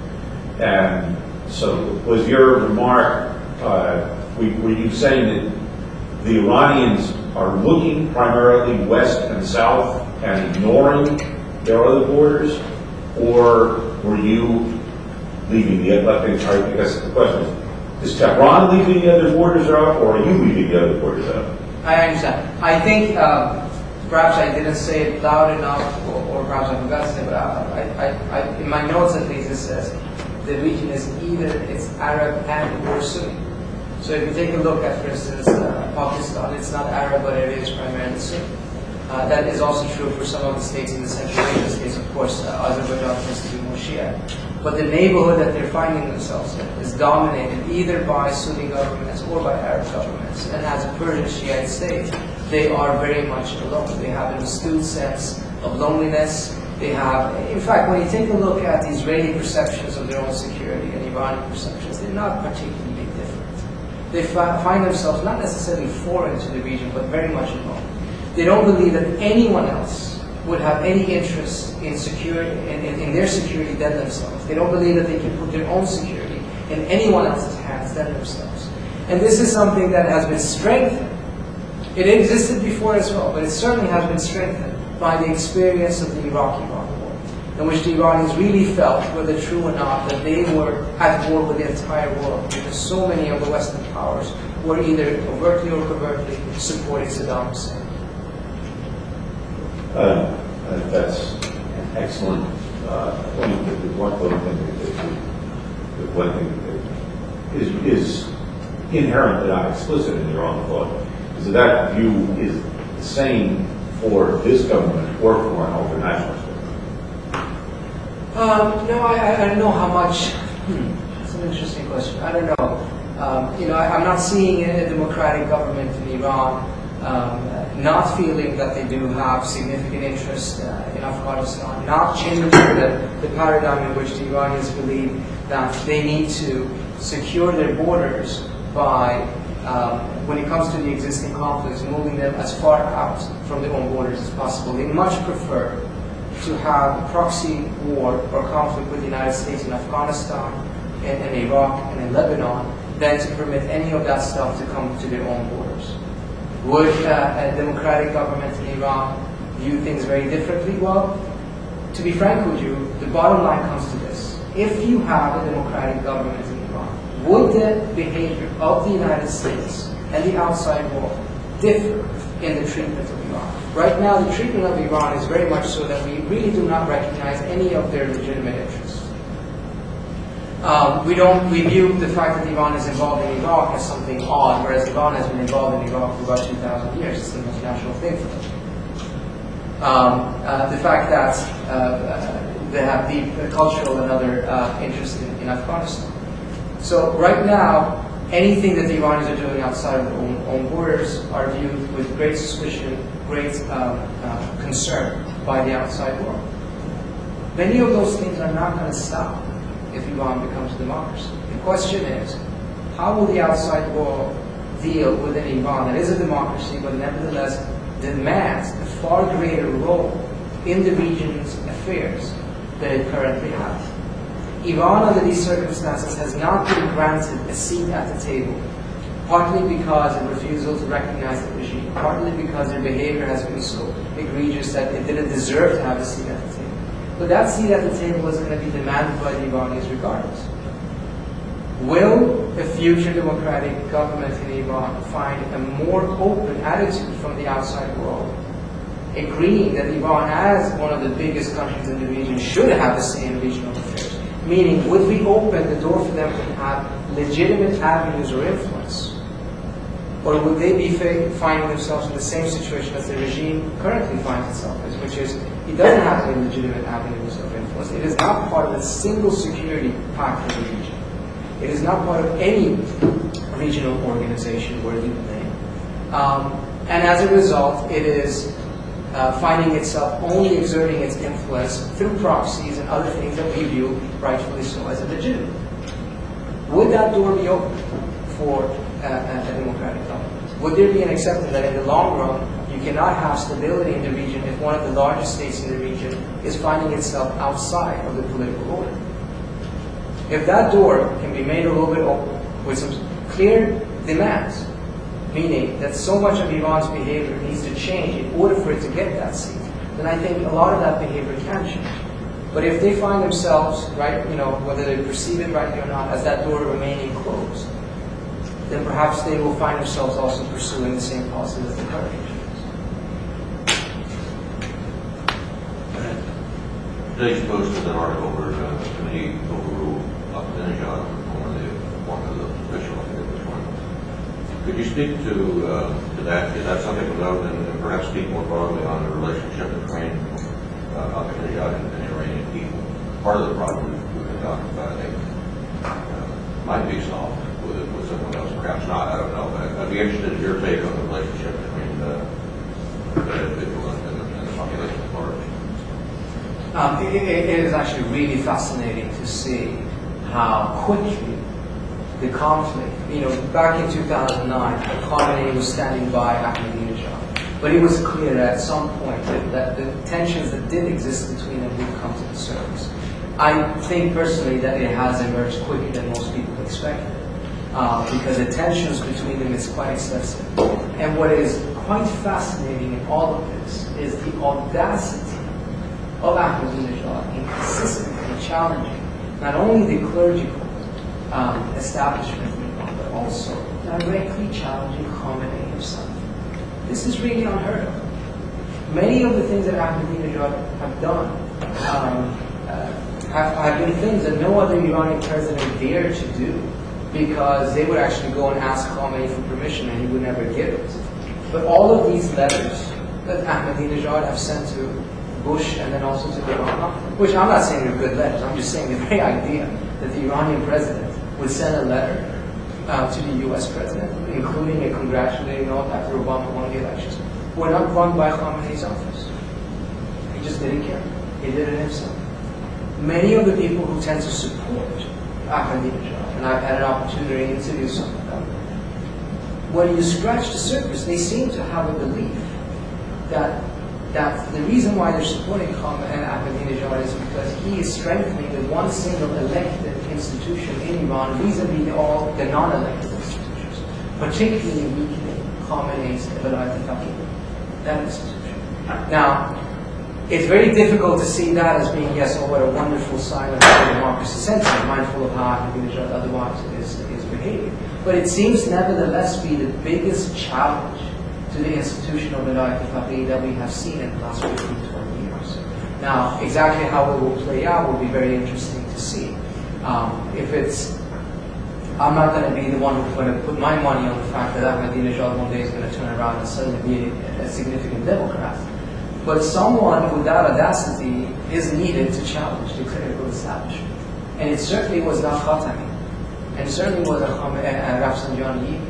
And so was your remark, uh, were you saying that the Iranians are looking primarily west and south and ignoring their other borders? Or were you leaving the left and right? Because the question is, is Tehran leaving the other borders out, or are you leaving the other borders out? I understand. I think um, perhaps I didn't say it loud enough, or, or perhaps I forgot to say it, but I, I, I, in my notes at least it says the region is either it's Arab and or Sunni. So if you take a look at, for instance, uh, Pakistan, it's not Arab, but it is primarily Sunni. Uh, that is also true for some of the states in the Central Asia states. Of course, uh, Azerbaijan tends to be more Shia. But the neighborhood that they're finding themselves in is dominated either by Sunni governments or by Arab governments. And as a Persian Shiite state, they are very much alone. They have an astute sense of loneliness. They have, in fact, when you take a look at the Israeli perceptions of their own security and Iranian perceptions, they're not particularly different. They fi find themselves not necessarily foreign to the region, but very much alone. They don't believe that anyone else would have any interest in security, in, in, in their security than themselves. They don't believe that they can put their own security in anyone else's hands than themselves. And this is something that has been strengthened. It existed before as well, but it certainly has been strengthened by the experience of the Iraq-Iran war, in which the Iranians really felt, whether true or not, that they were at war with the entire world, because so many of the Western powers were either overtly or covertly supporting Saddam Hussein. Uh, uh, that's an excellent uh, point. One thing that, one thing that is, is inherently not explicit in your own thought is that that view is the same for this government or for an ultranationalist government. Um, no, I, I don't know how much. Hmm, that's an interesting question. I don't know. Um, you know, I, I'm not seeing a democratic government in Iran Um, not feeling that they do have significant interest uh, in Afghanistan, not changing the, the paradigm in which the Iranians believe that they need to secure their borders by, um, when it comes to the existing conflicts, moving them as far out from their own borders as possible. They much prefer to have a proxy war or conflict with the United States in Afghanistan, and in Iraq, and in Lebanon, than to permit any of that stuff to come to their own borders. Would uh, a democratic government in Iran view things very differently? Well, to be frank with you, the bottom line comes to this. If you have a democratic government in Iran, would the behavior of the United States and the outside world differ in the treatment of Iran? Right now, the treatment of Iran is very much so that we really do not recognize any of their legitimate interests. Um, we don't, we view the fact that Iran is involved in Iraq as something odd, whereas Iran has been involved in Iraq for about two thousand years. It's the most natural thing for them. Um, uh, the fact that uh, uh, they have deep uh, cultural and other uh, interests in, in Afghanistan. So right now, anything that the Iranians are doing outside of their own, own borders are viewed with great suspicion, great um, uh, concern by the outside world. Many of those things are not going to stop if Iran becomes a democracy. The question is, how will the outside world deal with an Iran that is a democracy but nevertheless demands a far greater role in the region's affairs than it currently has? Iran, under these circumstances, has not been granted a seat at the table, partly because of refusal to recognize the regime, partly because their behavior has been so egregious that it didn't deserve to have a seat at the table. But that seat at the table is going to be demanded by the Iranians regardless. Will a future democratic government in Iran find a more open attitude from the outside world, agreeing that Iran, as one of the biggest countries in the region, should have the same regional affairs? Meaning, would we open the door for them to have legitimate avenues or influence? Or would they be finding themselves in the same situation as the regime currently finds itself in, which is it doesn't have any legitimate avenues of influence. It is not part of a single security pact in the region. It is not part of any regional organization worthy of the name. Um, and as a result, it is uh, finding itself only exerting its influence through proxies and other things that we view, rightfully so, as illegitimate. Would that door be open for uh, a democratic government? Would there be an acceptance that in the long run, you cannot have stability in the region if one of the largest states in the region is finding itself outside of the political order? If that door can be made a little bit open with some clear demands, meaning that so much of Iran's behavior needs to change in order for it to get that seat, then I think a lot of that behavior can change. But if they find themselves, right, you know, whether they perceive it rightly or not, as that door remaining closed, then perhaps they will find themselves also pursuing the same policy as the current regime. Today's post is an article where uh, the committee overruled Ahmadinejad on the one of the official, I think it was one. Could you speak to uh, to that? Is that something to note, and, and perhaps speak more broadly on the relationship between uh, Ahmadinejad and the Iranian people? Part of the problem we've been talking about, I think, uh, might be solved with with someone else, perhaps not. I don't know, but I'd be interested in your take on the relationship between uh, the individual and, and, the, and the population at large. Um, it, it is actually really fascinating to see how quickly the conflict, you know, back in two thousand nine, Khamenei was standing by Ahmadinejad, but it was clear at some point that, that the tensions that did exist between them would come to the surface. I think personally that it has emerged quicker than most people expected, uh, because the tensions between them is quite excessive. And what is quite fascinating in all of this is the audacity of Ahmadinejad in consistently challenging not only the clerical um, establishment, but also directly challenging Khamenei himself. This is really unheard of. Many of the things that Ahmadinejad have done um, uh, have, have been things that no other Iranian president dared to do, because they would actually go and ask Khamenei for permission and he would never give it. But all of these letters that Ahmadinejad have sent to Bush and then also to Iran, which I'm not saying they're good letters, I'm just saying the very idea that the Iranian president would send a letter uh, to the U S president, including a congratulating note after Obama won the elections, were not run by Khamenei's office. He just didn't care. He did it himself. Many of the people who tend to support Ahmadinejad, and I've had an opportunity to interview some of them, when you scratch the surface, they seem to have a belief that that the reason why they're supporting Ahmadinejad is because he is strengthening the one single elected institution in Iran vis-a-vis all the non-elected institutions, particularly weakening Khamenei's Velayat al-Faqih, that institution. Now, it's very difficult to see that as being, yes, oh, what a wonderful sign of democracy sentiment, mindful of how Ahmadinejad otherwise is, is behaving. But it seems to nevertheless be the biggest challenge to the institution of Velayat al-Faqih that we have seen in the last fifteen, twenty years. Now, exactly how it will play out will be very interesting to see. Um, if it's, I'm not going to be the one who's going to put my money on the fact that Ahmadinejad one day is going to turn around and suddenly be a, a significant Democrat. But someone with that audacity is needed to challenge the clerical establishment. And it certainly was not Khatami. And it certainly was a, a, a Rafsanjani.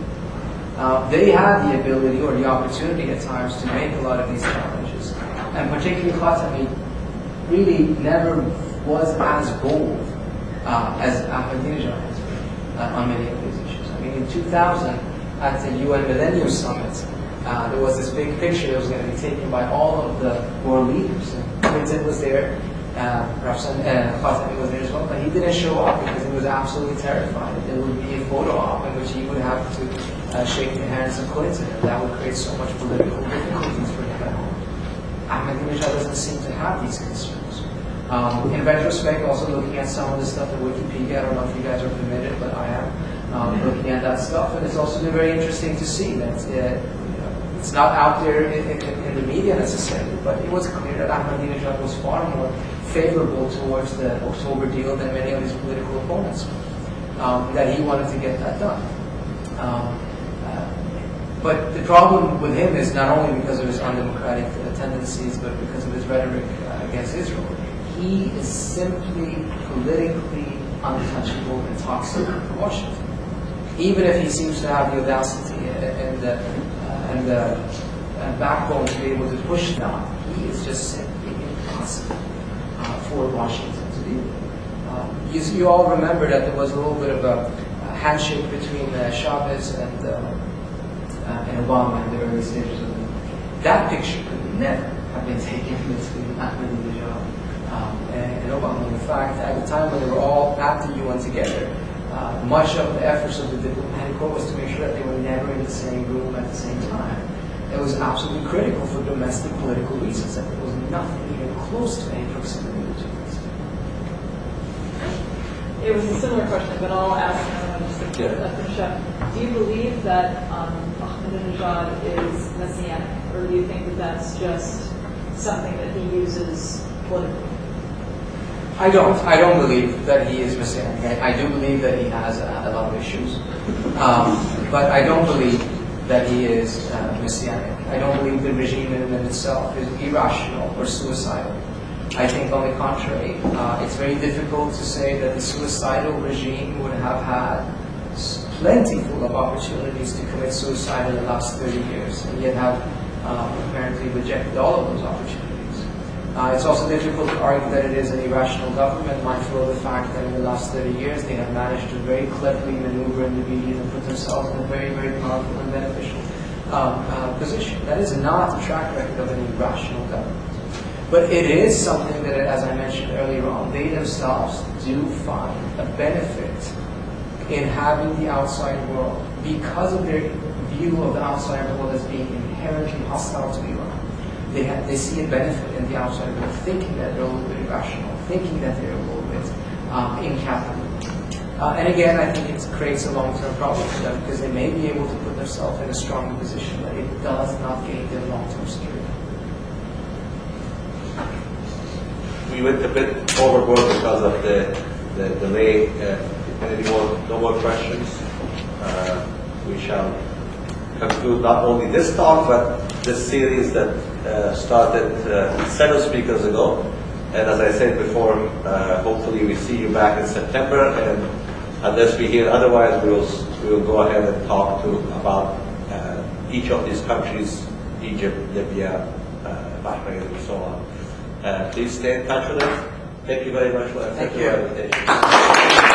Uh, they had the ability or the opportunity at times to make a lot of these challenges. And particularly Khatami really never was as bold uh, as Ahmadinejad has been. uh, on many of these issues. I mean, in two thousand, at the U N Millennium Summit, uh, there was this big picture that was going to be taken by all of the world leaders. And Clinton was there, uh, perhaps uh, Khatami was there as well, but he didn't show up because he was absolutely terrified that there would be a photo op in which he would have to uh, shake the hands of Clinton, and that would create so much political difficulties for him at home. Ahmadinejad doesn't seem to have these concerns. Um, in retrospect, also looking at some of the stuff at Wikipedia, I don't know if you guys are permitted, but I am, um, looking at that stuff, and it's also been very interesting to see that uh, you know, it's not out there in, in, in the media necessarily, but it was clear that Ahmadinejad was far more favorable towards the October deal than many of his political opponents were, um, that he wanted to get that done. Um, uh, but the problem with him is not only because of his undemocratic uh, tendencies, but because of his rhetoric uh, against Israel. He is simply politically untouchable and toxic for Washington. Even if he seems to have the audacity and the, uh, and the uh, backbone to be able to push down, he is just simply impossible uh, for Washington to deal with. Um, you, you all remember that there was a little bit of a, a handshake between uh, Chavez and, uh, uh, and Obama in the early stages of the That picture could never have been taken between Ahmadinejad um, and, and Obama. In fact, at the time when they were all at the U N together, uh, much of the efforts of the diplomatic corps was to make sure that they were never in the same room at the same time. It was absolutely critical for domestic political reasons that there was nothing even close to any proximity between us. It was a similar question, but I'll ask uh, just to Yeah. finish up. Do you believe that um, Ahmadinejad is messianic, or do you think that that's just something that he uses politically? I don't. I don't believe that he is messianic. I, I do believe that he has a, a lot of issues, um, but I don't believe that he is uh, messianic. I don't believe the regime in and of itself is irrational or suicidal. I think, on the contrary, uh, it's very difficult to say that the suicidal regime would have had plenty full of opportunities to commit suicide in the last thirty years, and yet have um, apparently rejected all of those opportunities. Uh, it's also difficult to argue that it is an irrational government, mindful of the fact that in the last thirty years they have managed to very cleverly maneuver in the media and put themselves in a very, very powerful and beneficial um, uh, position. That is not a track record of an irrational government. But it is something that, as I mentioned earlier on, they themselves do find a benefit in having the outside world, because of their view of the outside world as being inherently hostile to Iran. They, have, they see a benefit in the outside world, thinking that they're a little bit irrational, thinking that they're a little bit um, incapable. Uh, and again, I think it creates a long-term problem for them, because they may be able to put themselves in a stronger position, but it does not gain them long-term security. We went a bit overboard because of the, the delay. Uh, any more, no more questions? Uh, we shall conclude not only this talk, but this series that uh, started uh, several speakers ago. And as I said before, uh, hopefully we see you back in September. And unless we hear otherwise, we will, we will go ahead and talk to about uh, each of these countries, Egypt, Libya, uh, Bahrain, and so on. Uh, please stay in touch with us. Thank you very much for Thank your you. invitation.